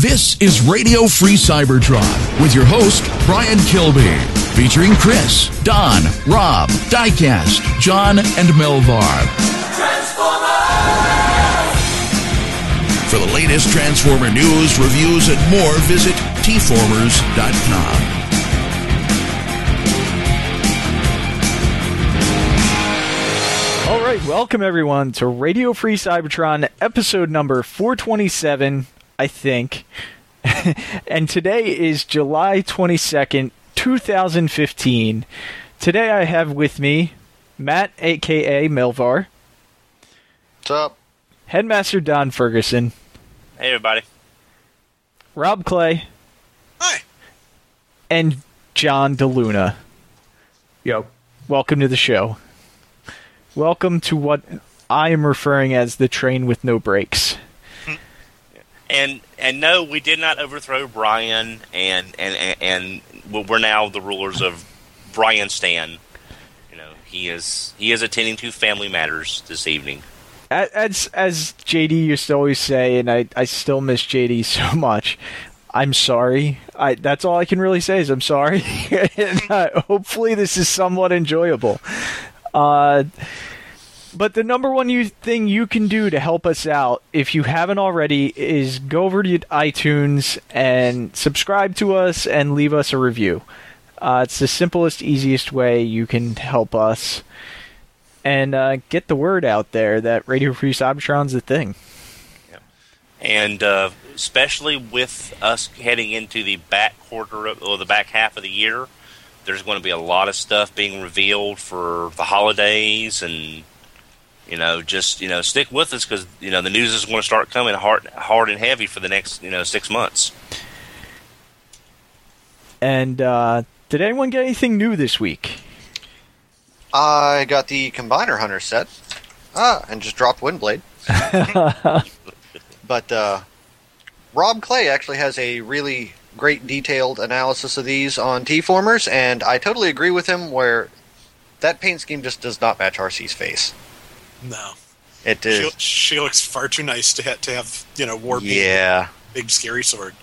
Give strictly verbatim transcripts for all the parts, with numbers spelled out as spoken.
This is Radio Free Cybertron with your host, Brian Kilby, featuring Chris, Don, Rob, Diecast, John, and Melvar. For the latest Transformer news, reviews, and more, visit T formers dot com. All right, welcome everyone to Radio Free Cybertron, episode number four twenty-seven, I think. And today is July twenty-second, two thousand fifteen. Today I have with me Matt, a k a. Melvar. What's up? Headmaster Don Ferguson. Hey, everybody. Rob Clay. Hi. And John DeLuna. Yo. Welcome to the show. Welcome to what I am referring as the train with no brakes. And and no, we did not overthrow Brian, and and and we're now the rulers of Brian Stan. You know, he is he is attending to family matters this evening. As as J D used to always say, and I, I still miss J D so much. I'm sorry. I that's all I can really say is I'm sorry. And, uh, hopefully this is somewhat enjoyable. Uh, but the number one you, thing you can do to help us out, if you haven't already, is go over to iTunes and subscribe to us and leave us a review. Uh, it's the simplest, easiest way you can help us and uh, get the word out there that Radio Free Cybertron's a thing. Yeah. And uh, especially with us heading into the back quarter of, or the back half of the year, there's going to be a lot of stuff being revealed for the holidays, and you know, just you know, stick with us because you know the news is going to start coming hard, hard and heavy for the next you know six months. And uh, did anyone get anything new this week? I got the Combiner Hunter set, ah, and just dropped Windblade. But uh, Rob Clay actually has a really great detailed analysis of these on T-Formers, and I totally agree with him where that paint scheme just does not match R C's face. No. It is. She, she looks far too nice to have, to have you know, war paint. Yeah. Big scary sword.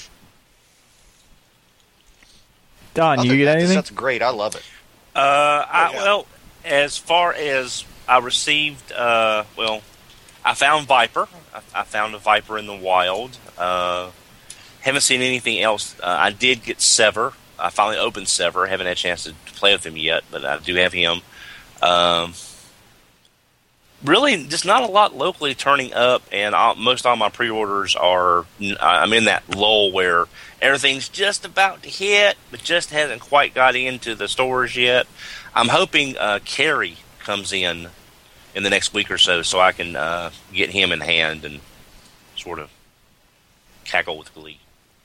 Don, you get anything? That's great. I love it. Uh, I, Oh, yeah. well, as far as I received, uh, well, I found Viper. I, I found a Viper in the wild. Uh, haven't seen anything else. Uh, I did get Sever. I finally opened Sever. Haven't had a chance to, to play with him yet, but I do have him. Um, really, just not a lot locally turning up, and all, most all my pre-orders are. I'm in that lull where everything's just about to hit, but just hasn't quite got into the stores yet. I'm hoping uh, Carrie comes in in the next week or so, so I can uh, get him in hand and sort of cackle with glee.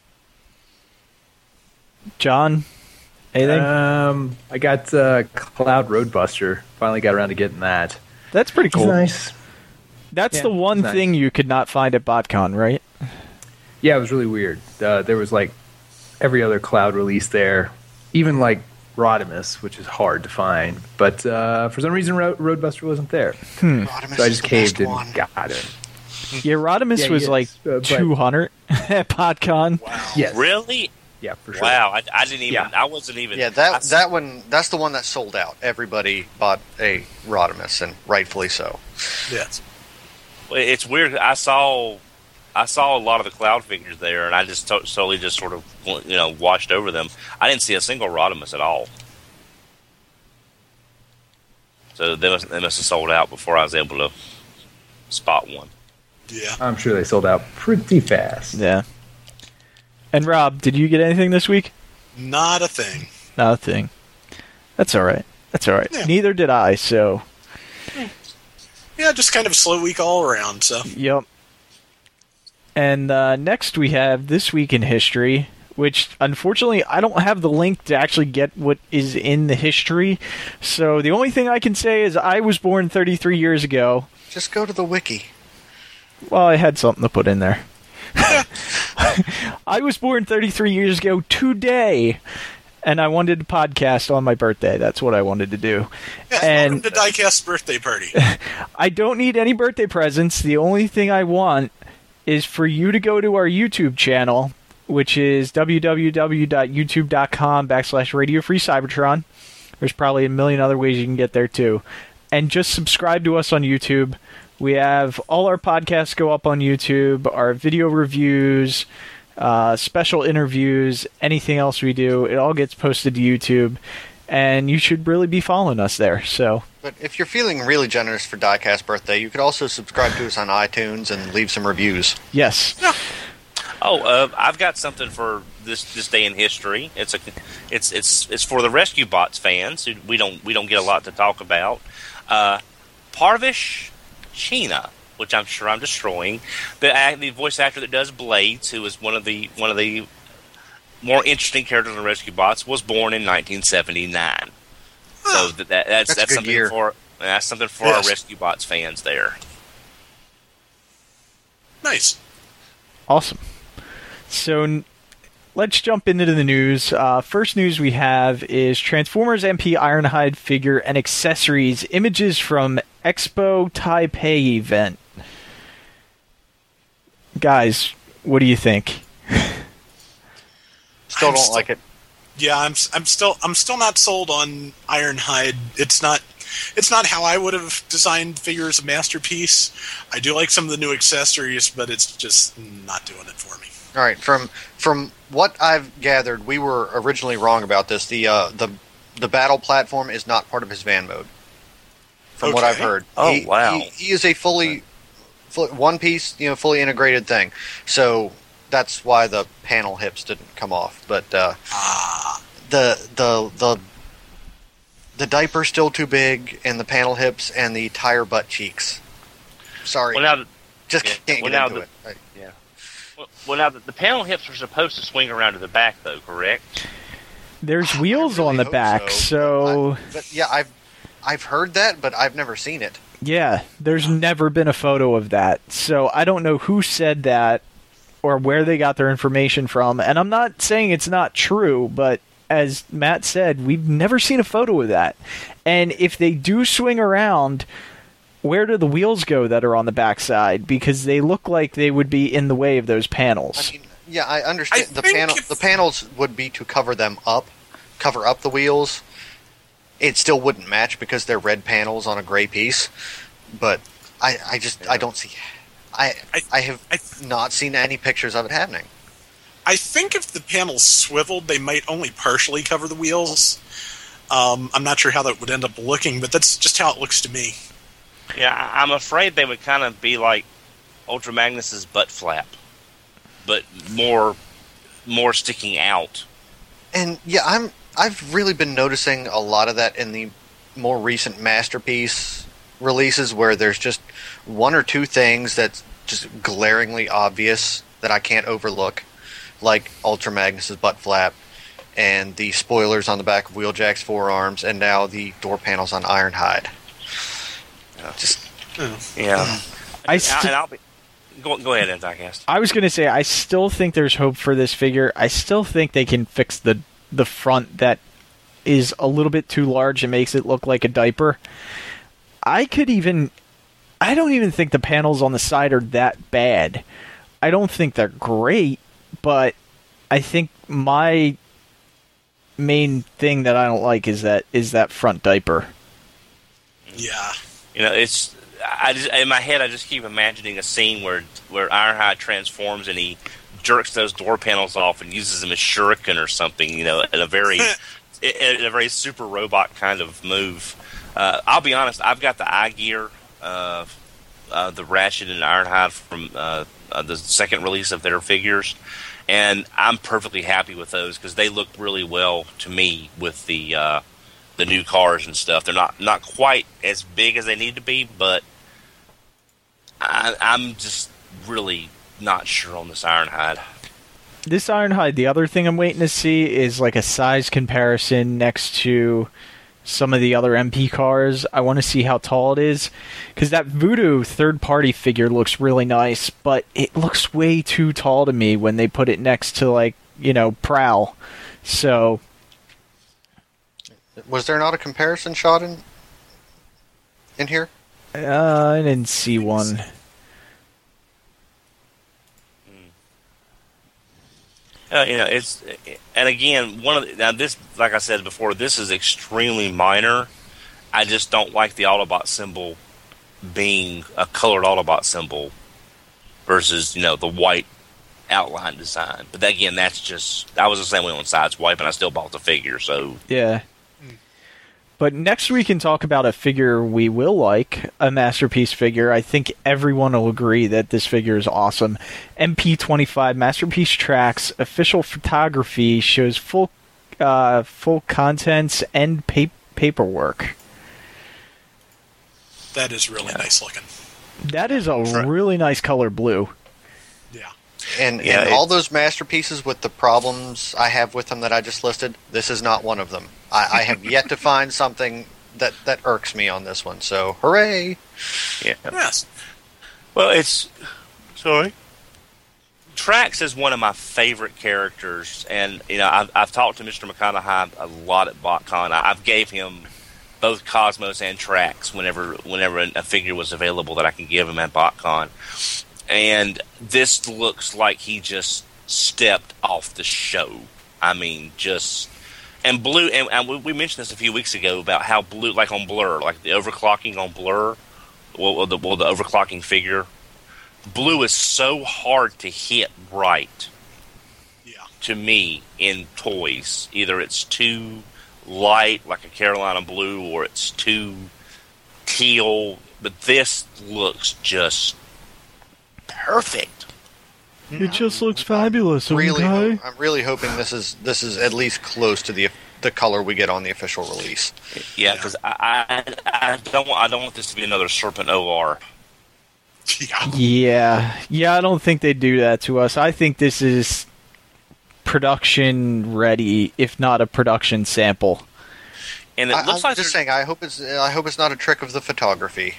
John, anything? Um, I got uh, Cloud Roadbuster. Finally got around to getting that. That's pretty cool. He's nice. That's Yeah, the one nice. thing you could not find at BotCon, right? Yeah, it was really weird. Uh, there was like every other Cloud release there, even like Rodimus, which is hard to find. But uh, for some reason, Ro- Roadbuster wasn't there. Hmm. Rodimus So I is just the caved best and one. got it. Yeah, Rodimus Yeah, was yes, like uh, but- two hundred at BotCon. Wow. Yes. Really? Yeah, for sure. Wow! I, I didn't even. Yeah. I wasn't even. Yeah, that I, that one. That's the one that sold out. Everybody bought a Rodimus, and rightfully so. Yes. It's weird. I saw. I saw a lot of the Cloud figures there, and I just to- totally just sort of you know washed over them. I didn't see a single Rodimus at all. So they must, they must have sold out before I was able to spot one. Yeah. I'm sure they sold out pretty fast. Yeah. And Rob, did you get anything this week? Not a thing. Not a thing. That's all right. That's all right. Yeah. Neither did I, so... Yeah, just kind of a slow week all around, so. Yep. And uh, next we have This Week in History, which unfortunately I don't have the link to actually get what is in the history. So the only thing I can say is I was born thirty-three years ago. Just go to the wiki. Well, I had something to put in there. I was born thirty-three years ago today, and I wanted to podcast on my birthday. That's what I wanted to do. Yeah, and welcome to Diecast's birthday party. I don't need any birthday presents. The only thing I want is for you to go to our YouTube channel, which is www.youtube.com backslash Radio Free Cybertron. There's probably a million other ways you can get there too. And just subscribe to us on YouTube. We have all our podcasts go up on YouTube, our video reviews, uh, special interviews, anything else we do. It all gets posted to YouTube. And you should really be following us there. So, but if you're feeling really generous for Diecast birthday, you could also subscribe to us on iTunes and leave some reviews. Yes. Yeah. Oh, uh, I've got something for this this day in history. It's a, it's it's it's for the Rescue Bots fans. Who we don't we don't get a lot to talk about. Uh, Parvish Chena, which I'm sure I'm destroying, the the voice actor that does Blades, who is one of the one of the more interesting characters in Rescue Bots, was born in nineteen seventy-nine. Oh, so that, that that's that's, that's something year. for that's something for Yes. our Rescue Bots fans there. Nice. Awesome. So n- let's jump into the news. Uh, first news we have is Transformers M P Ironhide figure and accessories images from Expo Taipei event. Guys, what do you think? Still I'm don't still- like it. Yeah, I'm I'm still I'm still not sold on Ironhide. It's not it's not how I would have designed figures of Masterpiece. I do like some of the new accessories, but it's just not doing it for me. All right, from from what I've gathered, we were originally wrong about this. The uh, the the battle platform is not part of his van mode. From what Okay. I've heard. Oh, he, wow. He, he is a fully, full, one piece, you know, fully integrated thing. So that's why the panel hips didn't come off. But uh, Ah, the the the the diaper's still too big, and the panel hips and the tire butt cheeks. Sorry, Well, now, just yeah, can't well, get now into the- it. Right. yeah. Well, well, now the, the panel hips are supposed to swing around to the back, though, correct? There's wheels I really on the hope back, so, But, I- but yeah, I've I've heard that, but I've never seen it. yeah, there's never been a photo of that. So I don't know who said that or where they got their information from. And I'm not saying it's not true, but as Matt said, we've never seen a photo of that. And if they do swing around, where do the wheels go that are on the backside? Because they look like they would be in the way of those panels. I mean, yeah, I understand I the think panel. if- The panels would be to cover them up, cover up the wheels. It still wouldn't match because they're red panels on a gray piece. But I, I just I don't see. I I- I have I- not seen any pictures of it happening. I think if the panels swiveled, they might only partially cover the wheels. Um, I'm not sure how that would end up looking, but that's just how it looks to me. Yeah, I- I'm afraid they would kind of be like Ultra Magnus's butt flap, but more more sticking out. And yeah, I'm I've really been noticing a lot of that in the more recent Masterpiece releases, where there's just one or two things that's just glaringly obvious that I can't overlook, like Ultra Magnus's butt flap and the spoilers on the back of Wheeljack's forearms, and now the door panels on Ironhide. Just Yeah, I and, st- I'll be go, go ahead, Anticast. I was going to say, I still think there's hope for this figure. I still think they can fix the the front that is a little bit too large and makes it look like a diaper. I could even... I don't even think the panels on the side are that bad. I don't think they're great, but I think my main thing that I don't like is that is that front diaper. Yeah. You know, it's I just in my head I just keep imagining a scene where where Ironhide transforms and he jerks those door panels off and uses them as shuriken or something. You know, in a very in a very super robot kind of move. Uh, I'll be honest, I've got the eye gear, uh, uh, the Ratchet and Ironhide from uh, uh, the second release of their figures, and I'm perfectly happy with those because they look really well to me with the uh, the new cars and stuff. They're not not quite as big as they need to be, but I, I'm just really not sure on this Ironhide. This Ironhide, the other thing I'm waiting to see is like a size comparison next to some of the other M P cars. I want to see how tall it is, because that Voodoo third-party figure looks really nice, but it looks way too tall to me when they put it next to, like, you know, Prowl. So, was there not a comparison shot in in here? uh, I didn't see one. Uh, you know, it's, and again, one of the, now this, like I said before, this is extremely minor. I just don't like the Autobot symbol being a colored Autobot symbol versus, you know, the white outline design. But again, that's just, I was the same way on Sideswipe, and I still bought the figure, so. Yeah. But next we can talk about a figure we will like, a Masterpiece figure. I think everyone will agree that this figure is awesome. M P twenty-five Masterpiece Tracks official photography shows full uh, full contents and pa- paperwork. That is really nice looking. That is a really nice color blue. Yeah. And, Yeah, and all it's- those masterpieces with the problems I have with them that I just listed, this is not one of them. I, I have yet to find something that, that irks me on this one. So, hooray! Yeah. Yes. Well, it's, sorry. Trax is one of my favorite characters, and, you know, I've, I've talked to Mister McConaughey a lot at BotCon. I, I've gave him both Cosmos and Trax whenever whenever a figure was available that I can give him at BotCon. And this looks like he just stepped off the show. I mean, just... And Blue, and, and we mentioned this a few weeks ago about how Blue, like on Blur, like the overclocking on Blur, well, the, well, the overclocking figure, Blue is so hard to hit right. Yeah. To me, in toys, either it's too light, like a Carolina Blue, or it's too teal. But this looks just perfect. It just looks fabulous, Really, okay? ho- I'm really hoping this is this is at least close to the the color we get on the official release. Yeah, because I, I I don't want I don't want this to be another Serpent O R. Yeah. Yeah. Yeah, I don't think they'd do that to us. I think this is production ready, if not a production sample. And it I, looks I'm like just there's- saying. I hope it's I hope it's not a trick of the photography.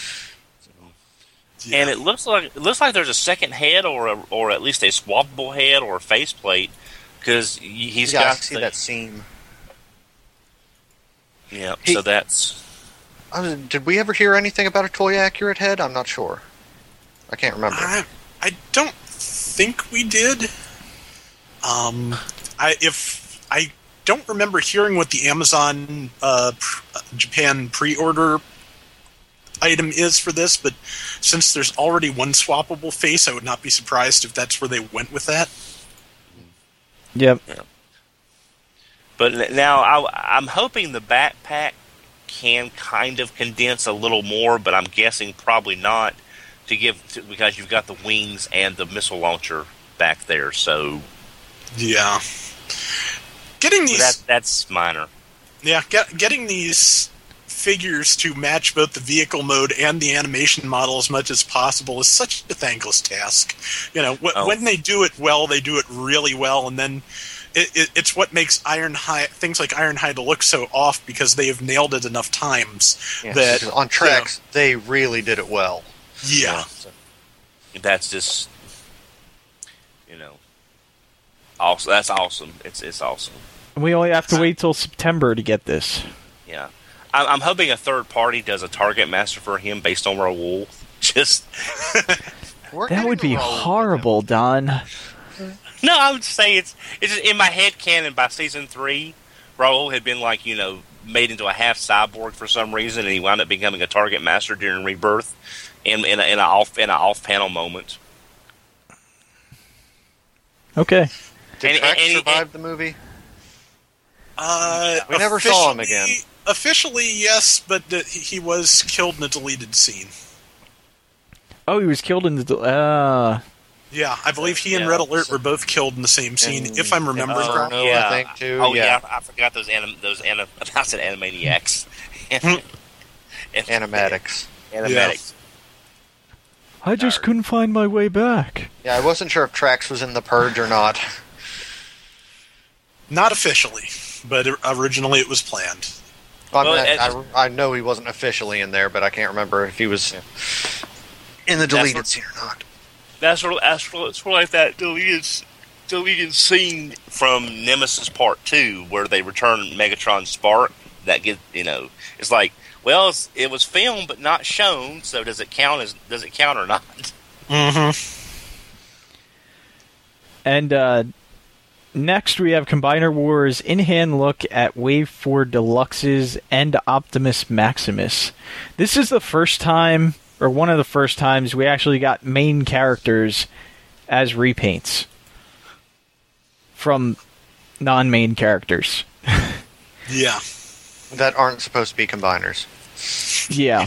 Yeah. And it looks like it looks like there's a second head, or a, or at least a swappable head or a faceplate, because he's yeah, I got see the, that seam. Yeah, He- so that's I was, did we ever hear anything about a toy accurate head? I'm not sure. I can't remember. I, I don't think we did. Um, I if I don't remember hearing what the Amazon uh, pr- Japan pre-order item is for this, but since there's already one swappable face, I would not be surprised if that's where they went with that. Yep. But now I, I'm hoping the backpack can kind of condense a little more, but I'm guessing probably not to give to, because you've got the wings and the missile launcher back there. So Yeah, getting these that that's minor. yeah get, getting these figures to match both the vehicle mode and the animation model as much as possible is such a thankless task. You know, wh- Oh. when they do it well, they do it really well, and then it, it, it's what makes Ironhide things like Ironhide look so off because they have nailed it enough times Yeah, that because on tracks, they really did it well. yeah. So that's just you know, also that's awesome. It's it's awesome. We only have to wait till September to get this. Yeah. I'm, I'm hoping a third party does a Target Master for him based on Raoul. Just We're That getting would be the role. horrible, Don. no, I would say it's it's just in my head canon. By season three, Raoul had been like you know made into a half cyborg for some reason, and he wound up becoming a Target Master during Rebirth, in in a, in a off in an off panel moment. Okay. Did And- Trax and- and- survive the movie? Uh, We never saw him officially- again. Officially, yes, but the, he was killed in a deleted scene. Oh, he was killed in the... Uh, Yeah, I believe he and Yeah. Red Alert were both killed in the same scene, And- if I'm remembering and- correctly. Oh, I think, too, Oh yeah, yeah. I, I forgot those anim, those anim, I said Animaniacs. Animatics. Animatics. I just Tired. couldn't find my way back. Yeah, I wasn't sure if Trax was in the Purge or not. Not officially, but originally it was planned. I, Well, mean, it- I, I know he wasn't officially in there, but I can't remember if he was in the That's deleted what- scene or not. That's sort of, that's sort of, sort of like that deleted, deleted scene from Nemesis Part Two, where they return Megatron Spark. That get you know, it's like, well, it's, it was filmed but not shown. So does it count as does it count or not? Mm-hmm. And uh, next we have Combiner Wars in-hand look at Wave four Deluxes and Optimus Maximus. This is the first time, or one of the first times, we actually got main characters as repaints from non-main characters. Yeah. That aren't supposed to be combiners. Yeah.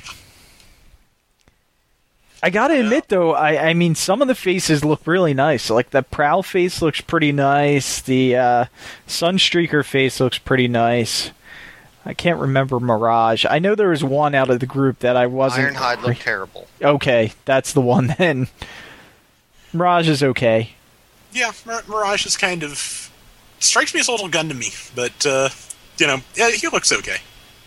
I gotta Yeah. admit, though, I, I mean, some of the faces look really nice. Like, the Prowl face looks pretty nice. The uh, Sunstreaker face looks pretty nice. I can't remember Mirage. I know there was one out of the group that I wasn't... Ironhide looked terrible. Okay, that's the one then. Mirage is okay. Yeah, Mir- Mirage is kind of... strikes me as a little gun to me, but, uh, you know, yeah, he looks okay.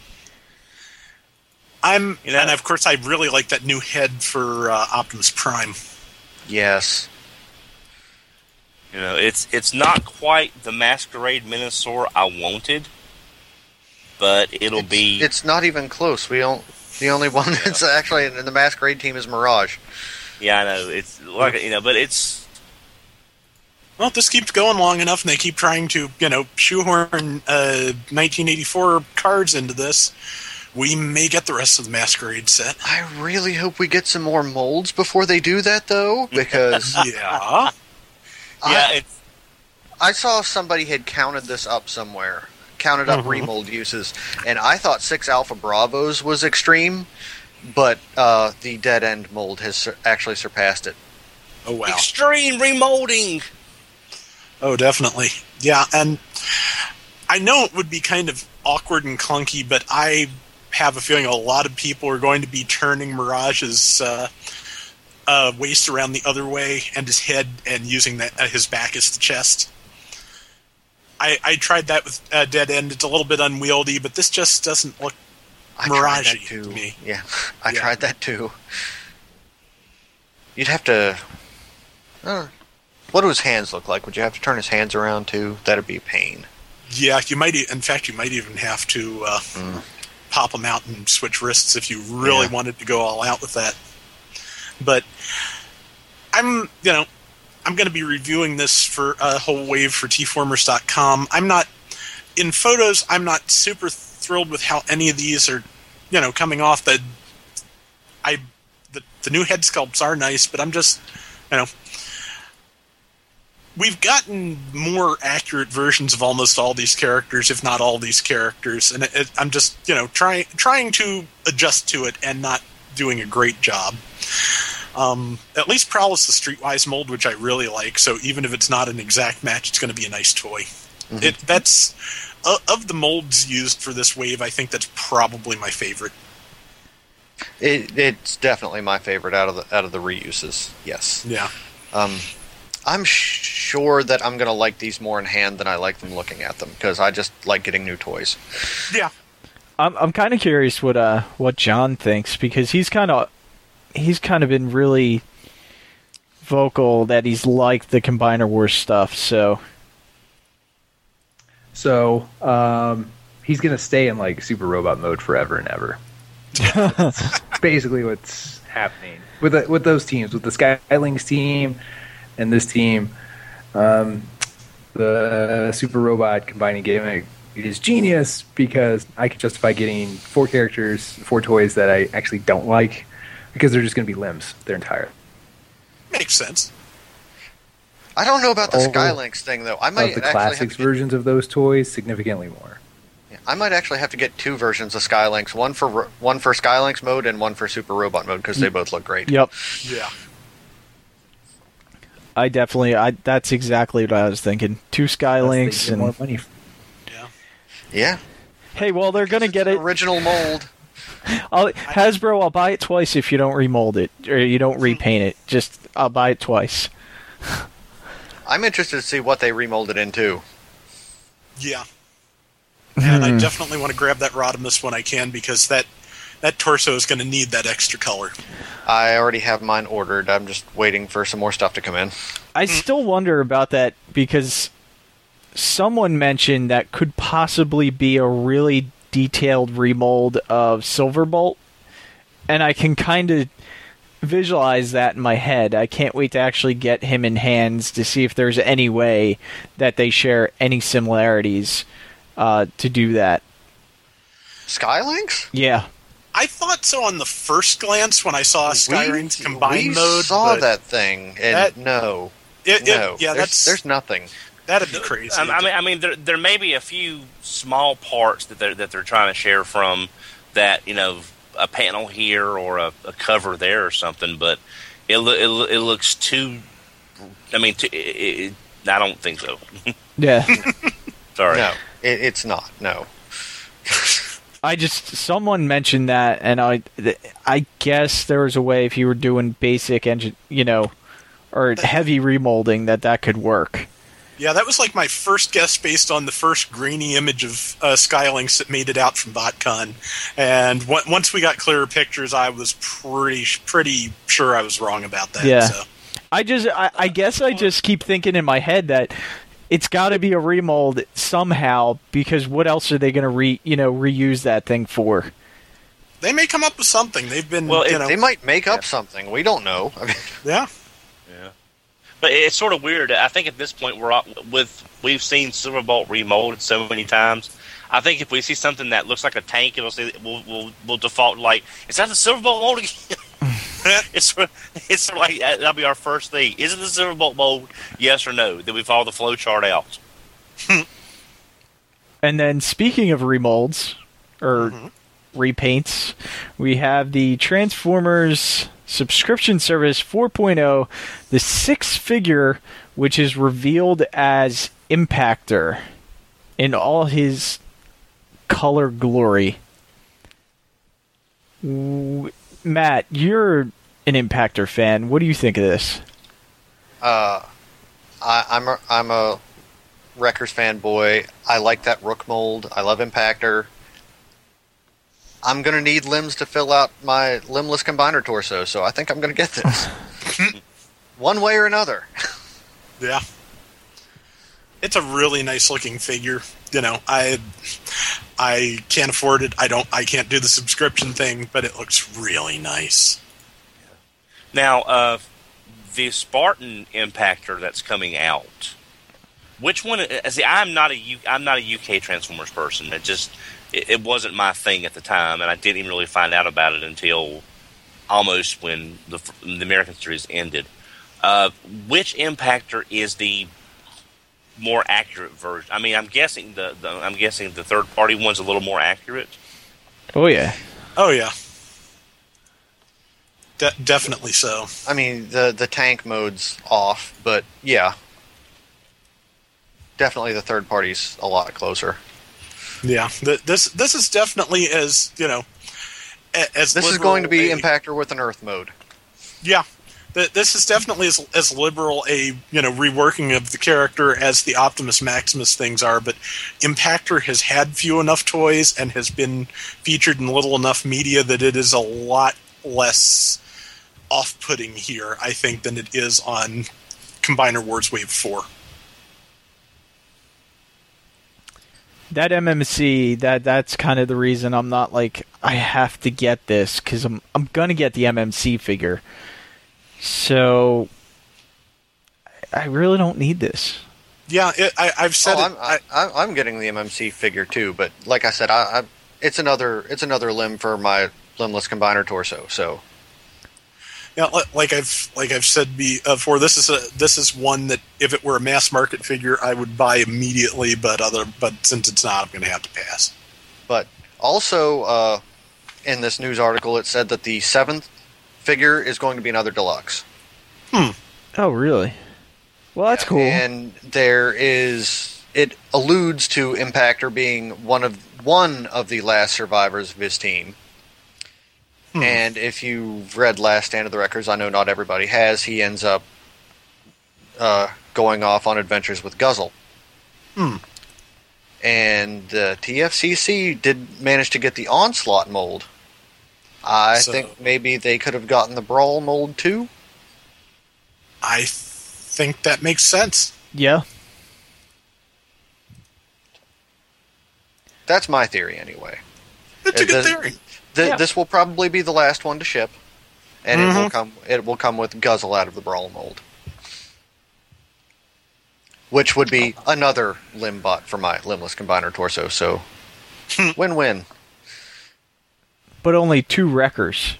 I'm, You know- and of course I really like that new head for uh, Optimus Prime. Yes. You know, it's it's not quite the Masquerade Minosaur I wanted, but it'll It's, be. it's not even close. We don't. The only one that's actually in the Masquerade team is Mirage. Yeah, I know. It's like you know, but it's Well, this keeps going long enough, and they keep trying to, you know, shoehorn uh, nineteen eighty-four cards into this. We may get the rest of the Masquerade set. I really hope we get some more molds before they do that, though, because Yeah. yeah. I, It's I saw somebody had counted this up somewhere, counted up Mhm. remold uses, and I thought six Alpha Bravos was extreme, but uh, the Dead End mold has sur- actually surpassed it. Oh, wow. extreme remolding. Oh, definitely. Yeah, and I know it would be kind of awkward and clunky, but I have a feeling a lot of people are going to be turning Mirage's uh, uh, waist around the other way and his head and using that, uh, his back as the chest. I, I tried that with uh, Dead End. It's a little bit unwieldy, but this just doesn't look I tried that Mirage-y too. to me. Yeah, I Yeah. tried that too. You'd have to. Uh, what do his hands look like? Would you have to turn his hands around too? That'd be a pain. Yeah, you might. e- In fact, you might even have to uh, pop them out and switch wrists if you really Yeah. wanted to go all out with that. But I'm, you know, I'm going to be reviewing this for a whole wave for T formers dot com. I'm not in photos. I'm not super thrilled with how any of these are, you know, coming off. The I the the new head sculpts are nice, but I'm just, you know. We've gotten more accurate versions of almost all these characters, if not all these characters, and it, it, I'm just, you know, trying trying to adjust to it and not doing a great job. Um, at least Prowl is the Streetwise mold, which I really like. So even if it's not an exact match, it's going to be a nice toy. Mm-hmm. It that's uh, of the molds used for this wave, I think that's probably my favorite. It, it's definitely my favorite out of the out of the reuses. Yes. Yeah. Um, I'm sh- sure that I'm going to like these more in hand than I like them looking at them because I just like getting new toys. Yeah. I'm I'm kind of curious what uh what John thinks, because he's kind of he's kind of been really vocal that he's liked the Combiner Wars stuff. So So um, he's gonna stay in like super robot mode forever and ever. That's basically what's happening with the, with those teams, with the Skylinks team and this team. Um, the super robot combining gimmick is genius because I can justify getting four characters, four toys that I actually don't like because they're just going to be limbs their entire. Makes sense. I don't know about the All Skylinks thing though. I might Of the actually have classics to get, versions of those toys, significantly more. I might actually have to get two versions of Skylinks, one for ro- one for Skylinks mode and one for Super Robot mode because they both look great. yep, Yeah. I definitely I that's exactly what I was thinking. Two Plus, they Skylinks get more and money. Yeah. Yeah. hey, well they're gonna It's get an it. original mold. I'll, Hasbro, I'll buy it twice if you don't remold it or you don't repaint it. Just I'll buy it twice. I'm interested to see what they remolded into. Yeah. And Hmm. I definitely want to grab that Rodimus when I can because that that torso is going to need that extra color. I already have mine ordered. I'm just waiting for some more stuff to come in. I still wonder about that because someone mentioned that could possibly be a really detailed remold of Silverbolt, and I can kind of visualize that in my head. I can't wait to actually get him in hands to see if there's any way that they share any similarities uh, to do that. Skylinks? Yeah. I thought so on the first glance when I saw Skyrim's we, combined we mode. saw but that thing, and that- no. It, no. it, yeah, there's, that's there's nothing. that'd be crazy. I, I mean, I mean, there there may be a few small parts that they're that they're trying to share from that, you know, a panel here or a, a cover there or something, but it lo- it, lo- it looks too. I mean, too, it, it, I don't think so. Yeah. Sorry. No, it, it's not. No. I just, someone mentioned that, and I, I guess there was a way if you were doing basic engine, you know, or heavy remolding, that that could work. Yeah, that was like my first guess based on the first grainy image of uh, Skylinks that made it out from BotCon. And w- once we got clearer pictures, I was pretty pretty sure I was wrong about that. Yeah. So. I just, I, I guess I just keep thinking in my head that it's got to be a remold somehow, because what else are they going to re, you know, reuse that thing for? They may come up with something. They've been, Well, you it- know, They might make up something. We don't know. I mean, yeah. Yeah. But it's sort of weird. I think at this point we're all, with we've seen Silverbolt remolded so many times. I think if we see something that looks like a tank, it'll say we'll we'll, we'll default like, is that the Silverbolt mold again? it's it's sort of like that'll be our first thing. Is it the Silverbolt mold? Yes or no? Then we follow the flow chart out. And then speaking of remolds, or Mm-hmm. repaints, we have the Transformers subscription service four point oh, the sixth figure, which is revealed as Impactor in all his color glory. W- Matt, you're an Impactor fan. What do you think of this? uh, I, I'm a, I'm a Wreckers fanboy. I like that Rook mold. I love Impactor. I'm going to need limbs to fill out my limbless combiner torso, so I think I'm going to get this. One way or another. Yeah. It's a really nice looking figure. You know, I I can't afford it. I don't I can't do the subscription thing, but it looks really nice. Now, uh, the Spartan Impactor that's coming out. Which one? See, I'm not a U, I'm not a U K Transformers person. It just it, it wasn't my thing at the time, and I didn't even really find out about it until almost when the the American series ended. Uh, which Impactor is the more accurate version? I mean, I'm guessing the, the I'm guessing the third party one's a little more accurate. Oh, yeah. Oh yeah. De- definitely so. I mean, the, the tank mode's off, but yeah. Definitely the third party's a lot closer. Yeah. Th- this this is definitely as, you know, a- as This is liberal going to be a- Impactor with an Earth mode. Yeah. Th- This is definitely as, as liberal a, you know, reworking of the character as the Optimus Maximus things are, but Impactor has had few enough toys and has been featured in little enough media that it is a lot less off-putting here, I think, than it is on Combiner Wars Wave four. That M M C, that that's kind of the reason I'm not like, I have to get this, because I'm, I'm going to get the M M C figure. So, I really don't need this. Yeah, it, I, I've said Oh, it. I'm, I, I, I'm getting the M M C figure too, but like I said, I, I, it's another it's another limb for my limbless combiner torso. So Yeah, li- like I've like I've said before, this is a this is one that if it were a mass market figure, I would buy immediately. But other but since it's not, I'm going to have to pass. But also, uh, in this news article, it said that the seventh figure is going to be another deluxe. Oh, really? Well, that's cool. And there is, it alludes to Impactor being one of one of the last survivors of his team. Hmm. And if you've read Last Stand of the Wreckers, I know not everybody has, he ends up uh, going off on adventures with Guzzle. Hmm. And uh, T F C C did manage to get the Onslaught mold. I So- think maybe they could have gotten the Brawl mold too. I think that makes sense. Yeah. That's my theory anyway. It's a It good does- theory. Th- Yeah. This will probably be the last one to ship. and Mm-hmm. it will come. It will come with Guzzle out of the Brawl mold, which would be another limb bot for my limbless combiner torso. So, win-win. But only two wreckers.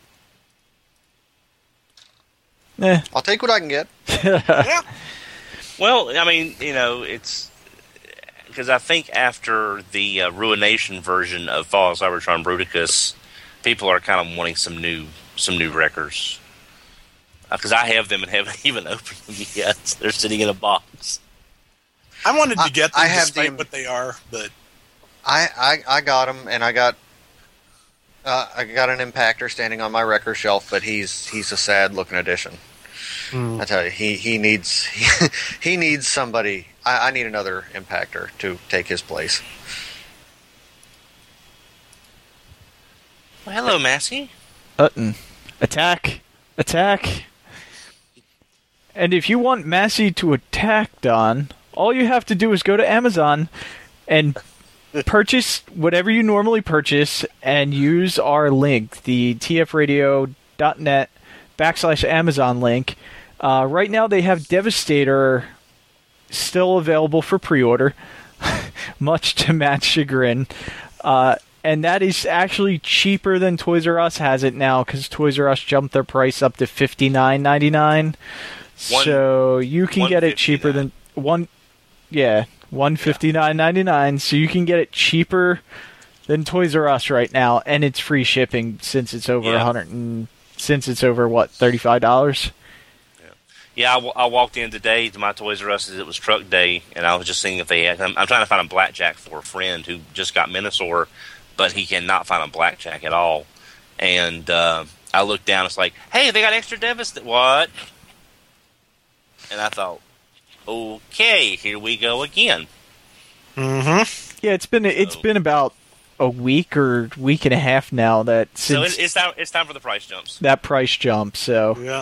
Eh. I'll take what I can get. Yeah. Well, I mean, you know, it's because I think after the uh, Ruination version of Fall of Cybertron Bruticus, people are kind of wanting some new, some new wreckers. Because uh, I have them and haven't even opened them yet. They're sitting in a box. I wanted to I- get them I have despite the- what they are, but I, I, I got him, and I got uh, I got an impactor standing on my wrecker shelf, but he's he's a sad looking addition. I tell you, he he needs he, he needs somebody. I, I need another impactor to take his place. Well, hello, Massey. Hutton. Attack. Attack. And if you want Massey to attack Don, all you have to do is go to Amazon and purchase whatever you normally purchase and use our link, the tfradio.net backslash Amazon link. Uh, right now they have Devastator still available for pre-order, much to Matt's chagrin. Uh, and that is actually cheaper than Toys R Us has it now, because Toys R Us jumped their price up to fifty-nine ninety-nine. One- So you can get it cheaper than one. Yeah, one fifty-nine ninety-nine. So you can get it cheaper than Toys R Us right now, and it's free shipping since it's over Yeah. a hundred and since it's over what thirty-five dollars. Yeah, I, w- I walked in today to my Toys R Us as it was truck day, and I was just seeing if they had. I'm, I'm trying to find a blackjack for a friend who just got Minosaur, but he cannot find a blackjack at all. And uh, I looked down, it's like, hey, they got extra Devastator. What? And I thought, okay, here we go again. mm-hmm. Yeah, it's been it's So- been about a week or week and a half now that So since it, it's time. It's time for the price jumps. that price jump. So Yeah.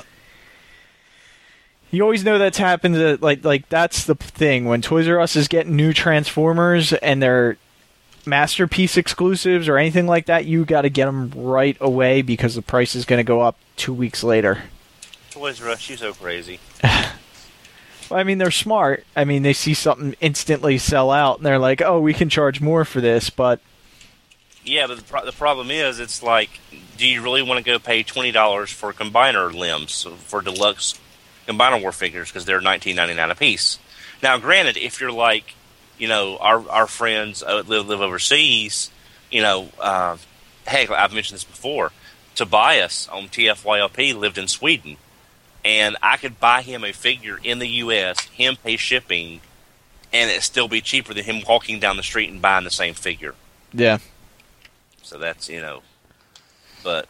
you always know that's happened. To, like like that's the thing when Toys R Us is getting new Transformers and they're Masterpiece exclusives or anything like that. You got to get them right away because the price is going to go up two weeks later. Toys R Us, you so crazy. Well, I mean, they're smart. I mean, they see something instantly sell out, and they're like, "Oh, we can charge more for this." But Yeah, but the, pro- the problem is, it's like, do you really want to go pay twenty dollars for combiner limbs for deluxe Combiner War figures because they're nineteen ninety-nine a piece? Now, granted, if you're like, you know, our our friends uh, live live overseas, you know, uh, heck, I've mentioned this before. Tobias on T F Y L P lived in Sweden, and I could buy him a figure in the U S, him pay shipping, and it still be cheaper than him walking down the street and buying the same figure. yeah, So that's, you know, but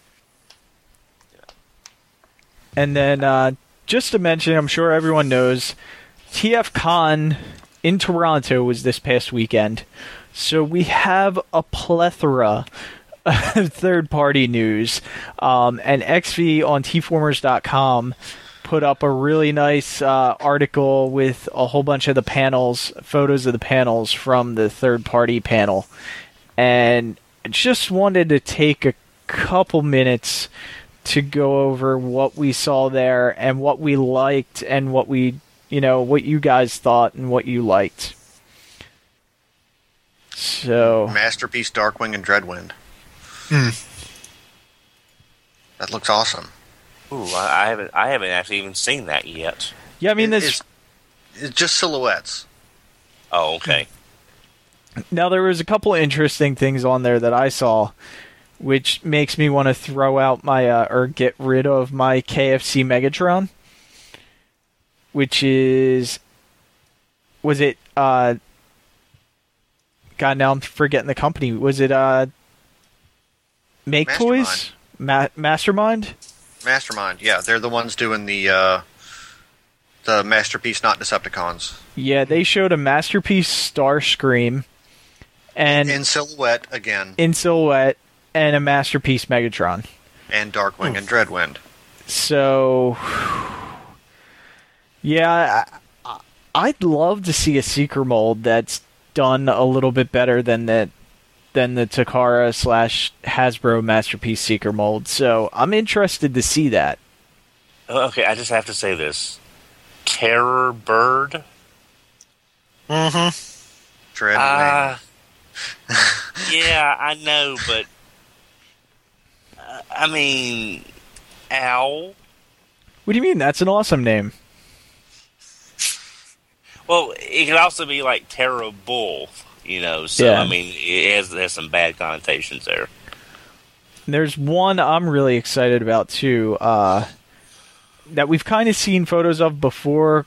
and then uh, just to mention, I'm sure everyone knows, T F Con in Toronto was this past weekend, so we have a plethora of third-party news. Um, and X V on T formers dot com put up a really nice uh, article with a whole bunch of the panels, photos of the panels from the third-party panel. And just wanted to take a couple minutes to go over what we saw there and what we liked and what we, you know, what you guys thought and what you liked. So, Masterpiece, Darkwing, and Dreadwind. Hmm. That looks awesome. ooh, I, I haven't I haven't actually even seen that yet. yeah, I mean, It- this. it's, it's just silhouettes. Oh, okay. Now, there was a couple of interesting things on there that I saw, which makes me want to throw out my, uh, or get rid of my K F C Megatron, which is, was it, uh, God, now I'm forgetting the company. Was it, uh, Make Toys? Ma- Mastermind? Mastermind, yeah, they're the ones doing the uh, the Masterpiece, not Decepticons. Yeah, they showed a Masterpiece Starscream, and In silhouette again, in silhouette, and a Masterpiece Megatron. and Darkwing and Dreadwind. So, yeah, I, I- I'd love to see a Seeker mold that's done a little bit better than that than the Takara slash Hasbro Masterpiece Seeker mold. So I'm interested to see that. Okay, I just have to say this. Terror Bird? Mm-hmm. Dreadwing. Uh, yeah, I know, but... Uh, I mean... Ow. What do you mean? That's an awesome name. Well, it could also be like Terrible, you know, so, Yeah. I mean, it has, it has some bad connotations there. There's one I'm really excited about, too, uh, that we've kind of seen photos of before.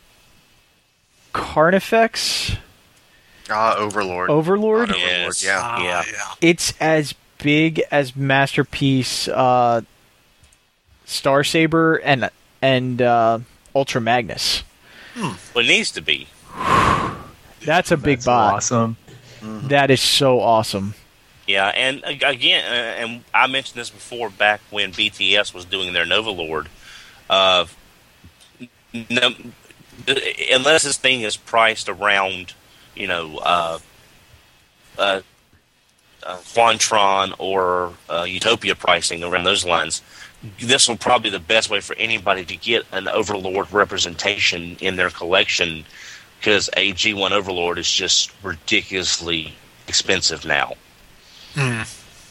Carnifex Ah, Overlord. Overlord. God, Overlord, Yes. yeah. Ah, Yeah. yeah. It's as big as Masterpiece, uh, Star Saber, and and uh, Ultra Magnus. Well, it needs to be. That's a big That's bot. awesome. That is so awesome. Yeah, and uh, again, uh, and I mentioned this before back when B T S was doing their Nova Lord. Uh, no, unless this thing is priced around, you know, uh, uh, uh, Quantron or uh, Utopia pricing around those lines, this will probably be the best way for anybody to get an Overlord representation in their collection, because a G one Overlord is just ridiculously expensive now. Mm.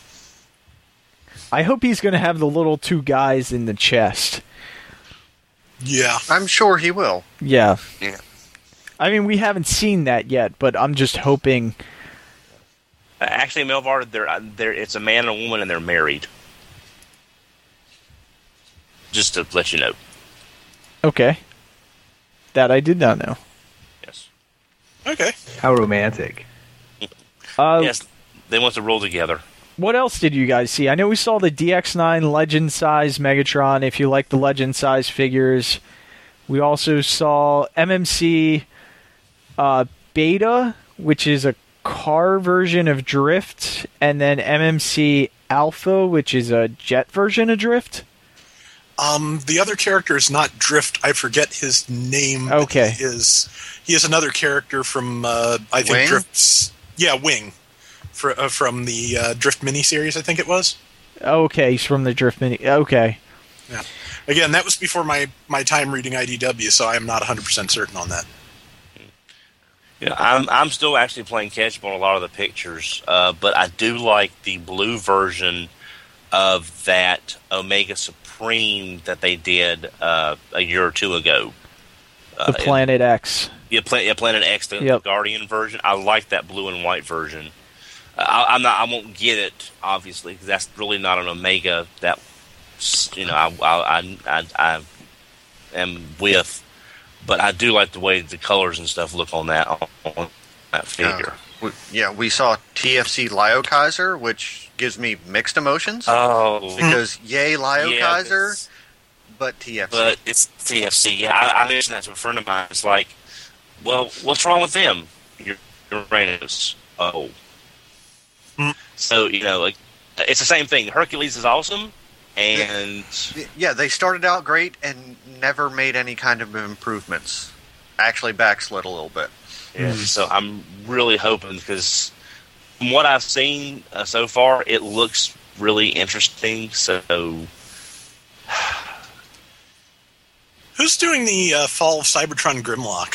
I hope he's going to have the little two guys in the chest. Yeah. I'm sure he will. Yeah. Yeah. I mean, we haven't seen that yet, but I'm just hoping. Uh, Actually, Melvar, they're, uh, they're, it's a man and a woman, and they're married. Just to let you know. Okay. That I did not know. Yes. Okay. How romantic. Uh, yes, they want to roll together. What else did you guys see? I know we saw the D X nine Legend size Megatron, if you like the Legend size figures. We also saw M M C uh, Beta, which is a car version of Drift, and then M M C Alpha, which is a jet version of Drift. Um, the other character is not Drift. I forget his name. Okay. He is he is another character from uh, I think Wing? Drift's yeah Wing, for, uh, from the uh, Drift miniseries. I think it was. Okay, he's from the Drift mini. Okay. Yeah. Again, that was before my, my time reading I D W, so I am not one hundred percent certain on that. Yeah, I'm I'm still actually playing catch up on a lot of the pictures, uh, but I do like the blue version of that Omega Supreme that they did uh, a year or two ago. The Planet X. Yeah, Plan- yeah, Planet X, the, Yep. the Guardian version. I like that blue and white version. Uh, I, I'm not. I won't get it obviously because that's really not an Omega that you know I I I, I am with. But I do like the way the colors and stuff look on that on that figure. Uh, we, yeah, we saw T F C Lio Kaiser, which gives me mixed emotions. Oh, because yay Lio yeah, Kaiser, it's- but T F C. but it's T F C. Yeah, I, I mentioned that to a friend of mine. It's like, well, what's wrong with them? Your Uranus. Oh, Mm. so you know, like it's the same thing. Hercules is awesome, and Yeah, they started out great and never made any kind of improvements. Actually backslid a little bit. yeah, so I'm really hoping because from what I've seen uh, so far, it looks really interesting. So. Who's doing the uh, Fall of Cybertron Grimlock?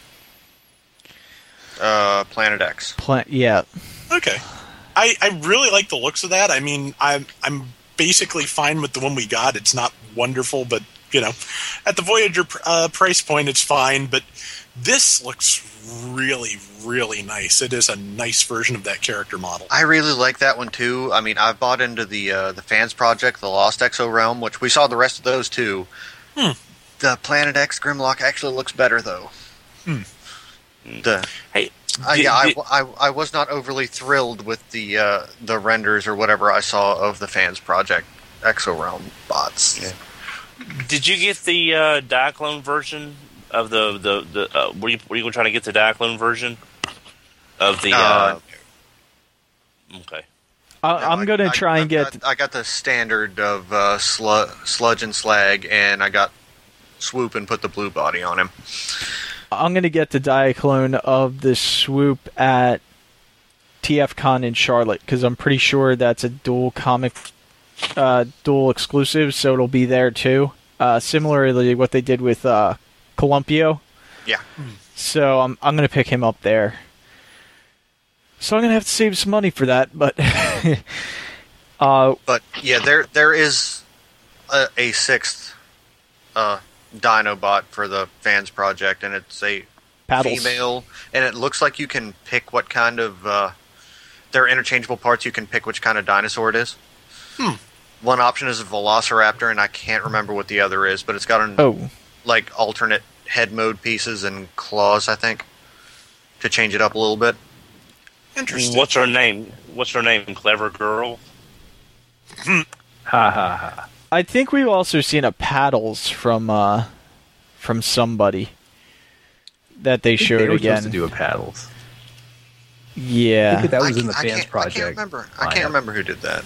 Uh, Planet X. Pla- yeah. Okay. I, I really like the looks of that. I mean, I'm I'm basically fine with the one we got. It's not wonderful, but, you know, at the Voyager uh, price point, it's fine. But this looks really, really nice. It is a nice version of that character model. I really like that one too. I mean, I've bought into the uh, the Fans Project, the Lost Exo Realm, which we saw the rest of those too. Hmm. The Planet X Grimlock actually looks better though. Hmm. The Hey, Uh, did- yeah, I, did- I, I was not overly thrilled with the uh, the renders or whatever I saw of the Fans Project Exo Realm bots. Yeah. Did you get the uh, Diaclone version of the the the? Uh, were you were you trying to get the Diaclone version of the? Uh, Uh, okay. I- No, I'm I- going to I- try and I get. Got, I got the standard of uh, slu- Sludge and Slag, and I got Swoop and put the blue body on him. I'm going to get the Diaclone of the Swoop at T F Con in Charlotte, because I'm pretty sure that's a dual comic, uh, dual exclusive, so it'll be there too. Uh, similarly, what they did with uh, Columpio. Yeah. So I'm I'm gonna pick him up there. So I'm gonna have to save some money for that, but. uh, but yeah, there there is a, a sixth uh, Dinobot for the Fans Project, and it's a paddles. female, and it looks like you can pick what kind of. Uh, they're interchangeable parts. You can pick which kind of dinosaur it is. Hmm. One option is a Velociraptor, and I can't remember what the other is, but it's got an oh. like alternate head mode pieces and claws, I think, to change it up a little bit. Interesting. What's her name? What's her name? Clever Girl? Ha ha ha. I think we've also seen a paddles from uh, from somebody that they showed they were again. supposed to do a paddles. Yeah. I think that was I in the can't- I Fans can't- Project. I can't remember. I lineup. can't remember who did that.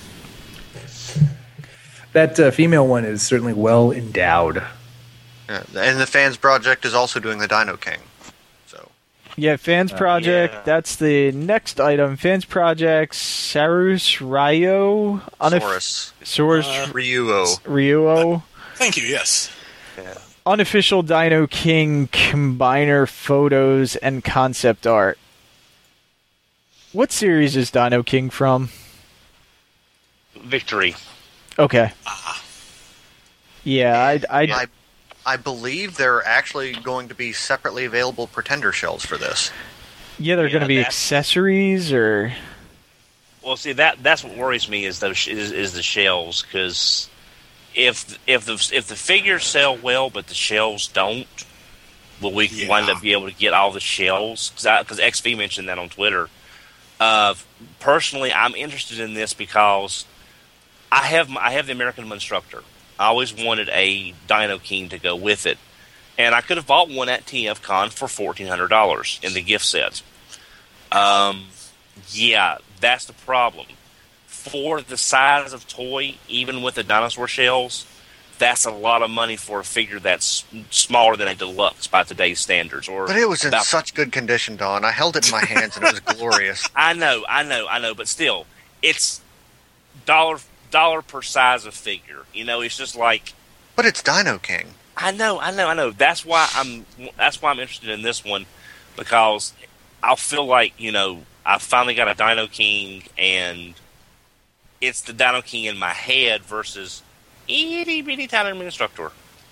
That uh, female one is certainly well endowed. Yeah, and the Fans Project is also doing the Dino King. So Yeah, Fans Uh, Project, yeah. that's the next item. Fans Project, Sarus Ryo? Unif- Saurus, Saurus Uh, Ryuo. Ryo? Thank you. Yes. Unofficial Dino King combiner photos and concept art. What series is Dino King from? Victory. Okay. Yeah, I, I, I, I believe there are actually going to be separately available Pretender shells for this. yeah, they're Yeah, going to be that's- accessories or Well, see that that's what worries me is those is, is the shells, because if if the if the figures sell well but the shells don't, will we Yeah. wind up be able to get all the shells? Because X V mentioned that on Twitter. Uh, personally, I'm interested in this because I have my, I have the American Monstructor. I always wanted a Dino King to go with it, and I could have bought one at T F Con for fourteen hundred dollars in the gift set. Um, yeah, that's the problem. For the size of toy, even with the dinosaur shells, that's a lot of money for a figure that's smaller than a deluxe by today's standards. Or But it was in about- such good condition, Don. I held it in my hands and it was glorious. I know, I know, I know, but still, it's dollar dollar per size of figure. You know, it's just like But it's Dino King. I know, I know, I know. That's why I'm. That's why I'm interested in this one, because I'll feel like you know I finally got a Dino King, and it's the Dino King in my head versus itty bitty tiny Instructor.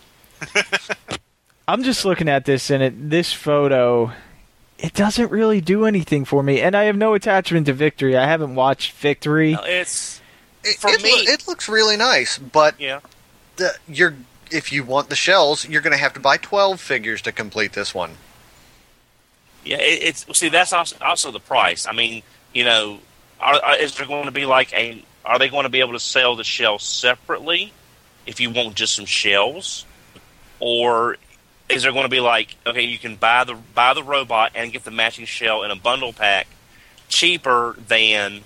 I'm just looking at this, and it, this photo, it doesn't really do anything for me. And I have no attachment to Victory. I haven't watched Victory. It's It, For it, me- loo- it looks really nice, but yeah. the, you're if you want the shells, you're going to have to buy twelve figures to complete this one. Yeah, it, it's see that's also, also the price. I mean, you know, are, are, is there going to be like a? Are they going to be able to sell the shells separately if you want just some shells, or is there going to be like okay, you can buy the buy the robot and get the matching shell in a bundle pack cheaper than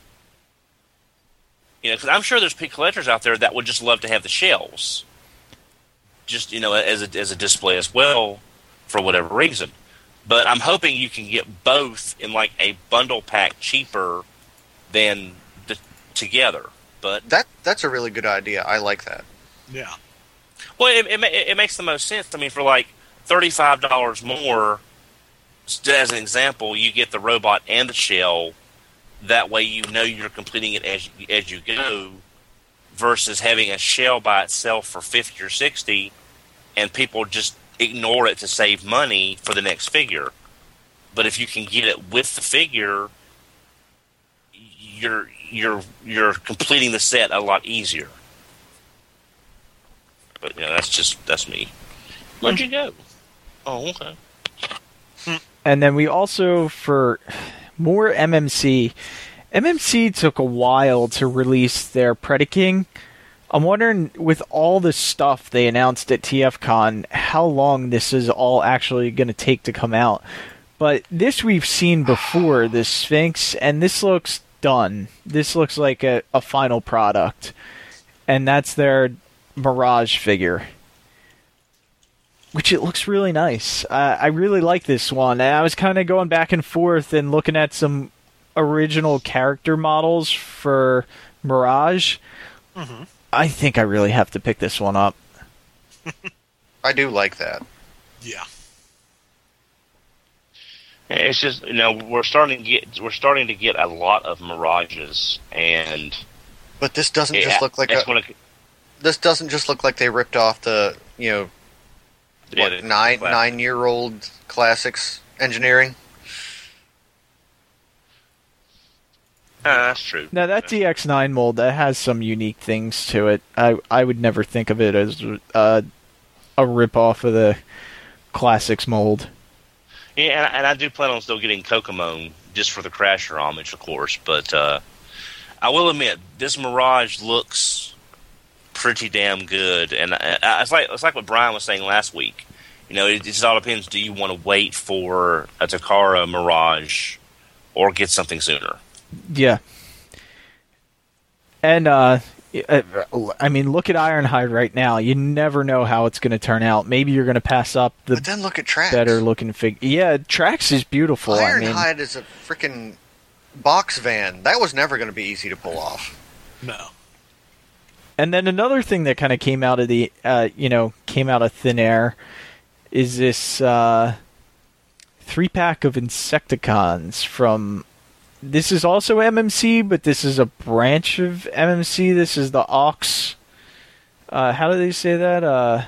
you know? Because I'm sure there's collectors out there that would just love to have the shells, just you know, as a as a display as well for whatever reason. But I'm hoping you can get both in like a bundle pack cheaper than the, together. But That that's a really good idea. I like that. Yeah. well, it, it, ma- it makes the most sense. I mean, for like thirty-five dollars more, as an example, you get the robot and the shell. That way, you know you're completing it as as you go, versus having a shell by itself for fifty or sixty, and people just ignore it to save money for the next figure. But if you can get it with the figure, you're you're you're completing the set a lot easier. But you know, that's just that's me. Where'd you go? Oh, okay. And then we also, for more M M C, M M C took a while to release their Predaking. I'm wondering, with all the stuff they announced at T F Con, how long this is all actually going to take to come out. But this we've seen before, this Sphinx, and this looks done. This looks like a, a final product. And that's their Mirage figure. Which it looks really nice. Uh, I really like this one. And I was kind of going back and forth and looking at some original character models for Mirage, Mm-hmm. I think I really have to pick this one up. I do like that. Yeah. It's just, you know, we're starting to get we're starting to get a lot of Mirages, and But this doesn't it- just look like it's a, gonna, this doesn't just look like they ripped off the, you know, yeah, what, the- nine classic. nine year old classics engineering. Ah, that's true. Now that D X nine mold, that has some unique things to it. I I would never think of it as uh, a rip off of the classics mold. Yeah, and, and I do plan on still getting Kokomon just for the Crasher homage, of course. But uh, I will admit, this Mirage looks pretty damn good, and I, I, it's like it's like what Brian was saying last week. You know, it, it just all depends. Do you want to wait for a Takara Mirage or get something sooner? Yeah. And, uh, I mean, look at Ironhide right now. You never know how it's going to turn out. Maybe you're going to pass up the But then look at Trax. better looking figure. Yeah, Trax is beautiful. I mean, Ironhide is a freaking box van. That was never going to be easy to pull off. No. and then another thing that kind of came out of the, uh, you know, came out of thin air is this uh, three pack of Insecticons from. This is also M M C, but this is a branch of M M C. This is the Ox. Uh, how do they say that? Uh,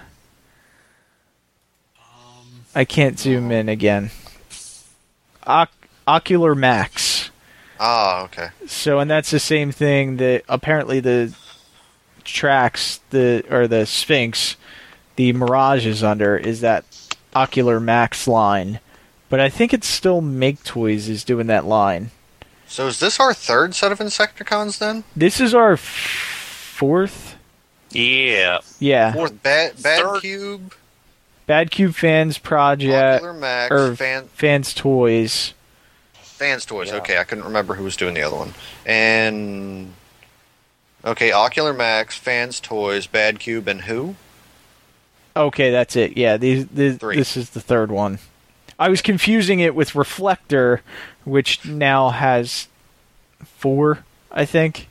Um, I can't zoom in again. Oc- Ocular Max. Ah, okay. So, and that's the same thing that apparently the Trax, the or the Sphinx, the Mirage is under, is that Ocular Max line. But I think it's still Make Toys is doing that line. So is this our third set of Insecticons then? This is our f- fourth. Yeah. Yeah, Fourth Bad, Bad Third. Cube, Bad Cube Fans Project Ocular Max, or Fan, Fans Toys. Fans Toys. Yeah. Okay, I couldn't remember who was doing the other one. And okay, Ocular Max, Fans Toys, Bad Cube, and who? Okay, that's it. Yeah, these, these Three. this is the third one. I was confusing it with Reflector, which now has four, I think.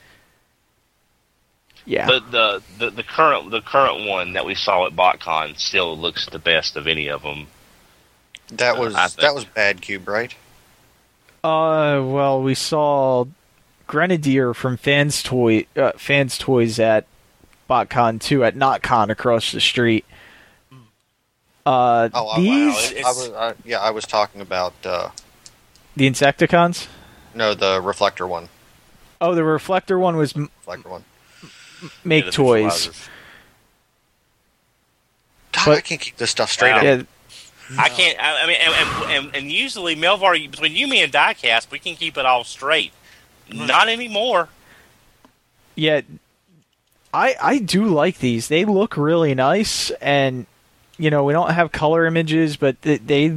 Yeah. But the, the the current the current one that we saw at BotCon still looks the best of any of them. That Uh, was I think- that was Bad Cube, right? Uh, well, we saw Grenadier from Fans Toy uh, Fans Toys at BotCon two at NotCon across the street. Uh, Oh, I- these wow, I It's- was I, yeah, I was talking about uh, the Insecticons. no the Reflector one, Oh, the Reflector one was M- Reflector one. Make Yeah, the Toys. visualizers. God, But- I can't keep this stuff straight. Wow. up. Yeah, I can't. I, I mean, and, and, and, and usually Melvar, between you, me, and Diecast, we can keep it all straight. Not anymore. yeah. I I do like these. They look really nice, and you know we don't have color images, but they. they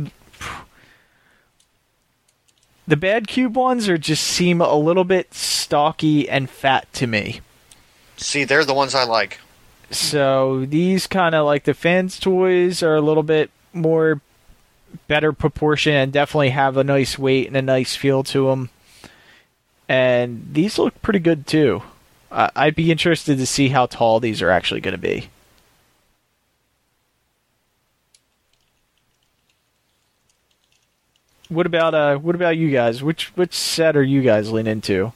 the Bad Cube ones are just seem a little bit stocky and fat to me. See, they're the ones I like. So these kind of like the Fans Toys are a little bit more better proportion and definitely have a nice weight and a nice feel to them. And these look pretty good too. Uh, I'd be interested to see how tall these are actually going to be. What about uh? What about you guys? Which which set are you guys leaning into?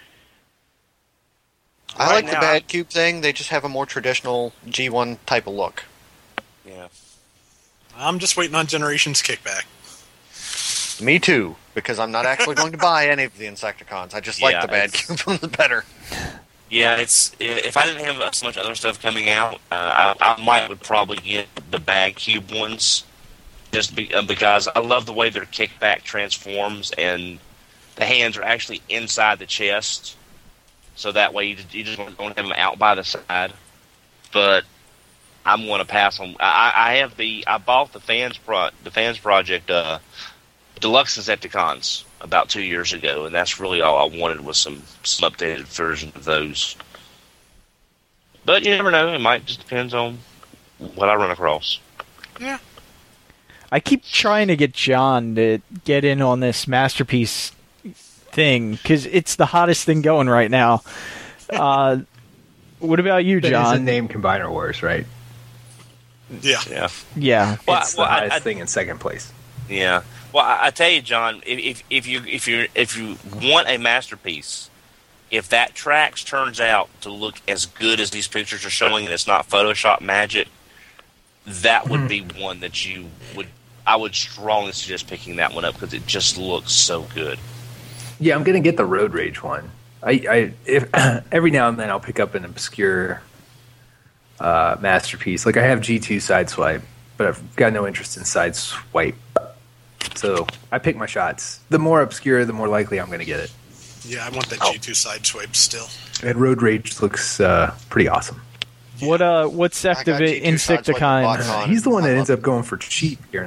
I Right like the now, Bad Cube thing. They just have a more traditional G one type of look. Yeah. I'm just waiting on Generations kickback. Me too, because I'm not actually going to buy any of the Insecticons. I just like Yeah, the Bad it's- Cube ones better. Yeah, it's if I didn't have so much other stuff coming out, uh, I, I might would probably get the Bad Cube ones, just be, uh, because I love the way their kickback transforms and the hands are actually inside the chest, so that way you just, you just don't have them out by the side. But I'm going to pass on. I, I have the I bought the fans pro, the fans project uh, deluxe Insecticons about two years ago, and that's really all I wanted was some, some updated version of those. But you never know; it might just depends on what I run across. Yeah. I keep trying to get John to get in on this Masterpiece thing because it's the hottest thing going right now. Uh, what about you, That is John? a name Combiner Wars, right? Yeah. Yeah. Yeah. Well, It's well, the I- hottest I- thing in second place. Yeah. Well, I, I tell you, John, if, if if you if you if you want a masterpiece, if that tracks turns out to look as good as these pictures are showing, and it's not Photoshop magic, that would be one that you would. I would strongly suggest picking that one up because it just looks so good. Yeah, I'm gonna get the Road Rage one. I, I if every now and then I'll pick up an obscure uh, masterpiece. Like I have G two Sideswipe, but I've got no interest in Sideswipe. So I pick my shots. The more obscure, the more likely I'm gonna get it. Yeah, I want that Oh. G two Sideswipe still. And Road Rage looks uh, pretty awesome. What uh? What I sect got of G it? two Sideswipe Insecticons. box on. He's the one that I ends love up going for cheap here.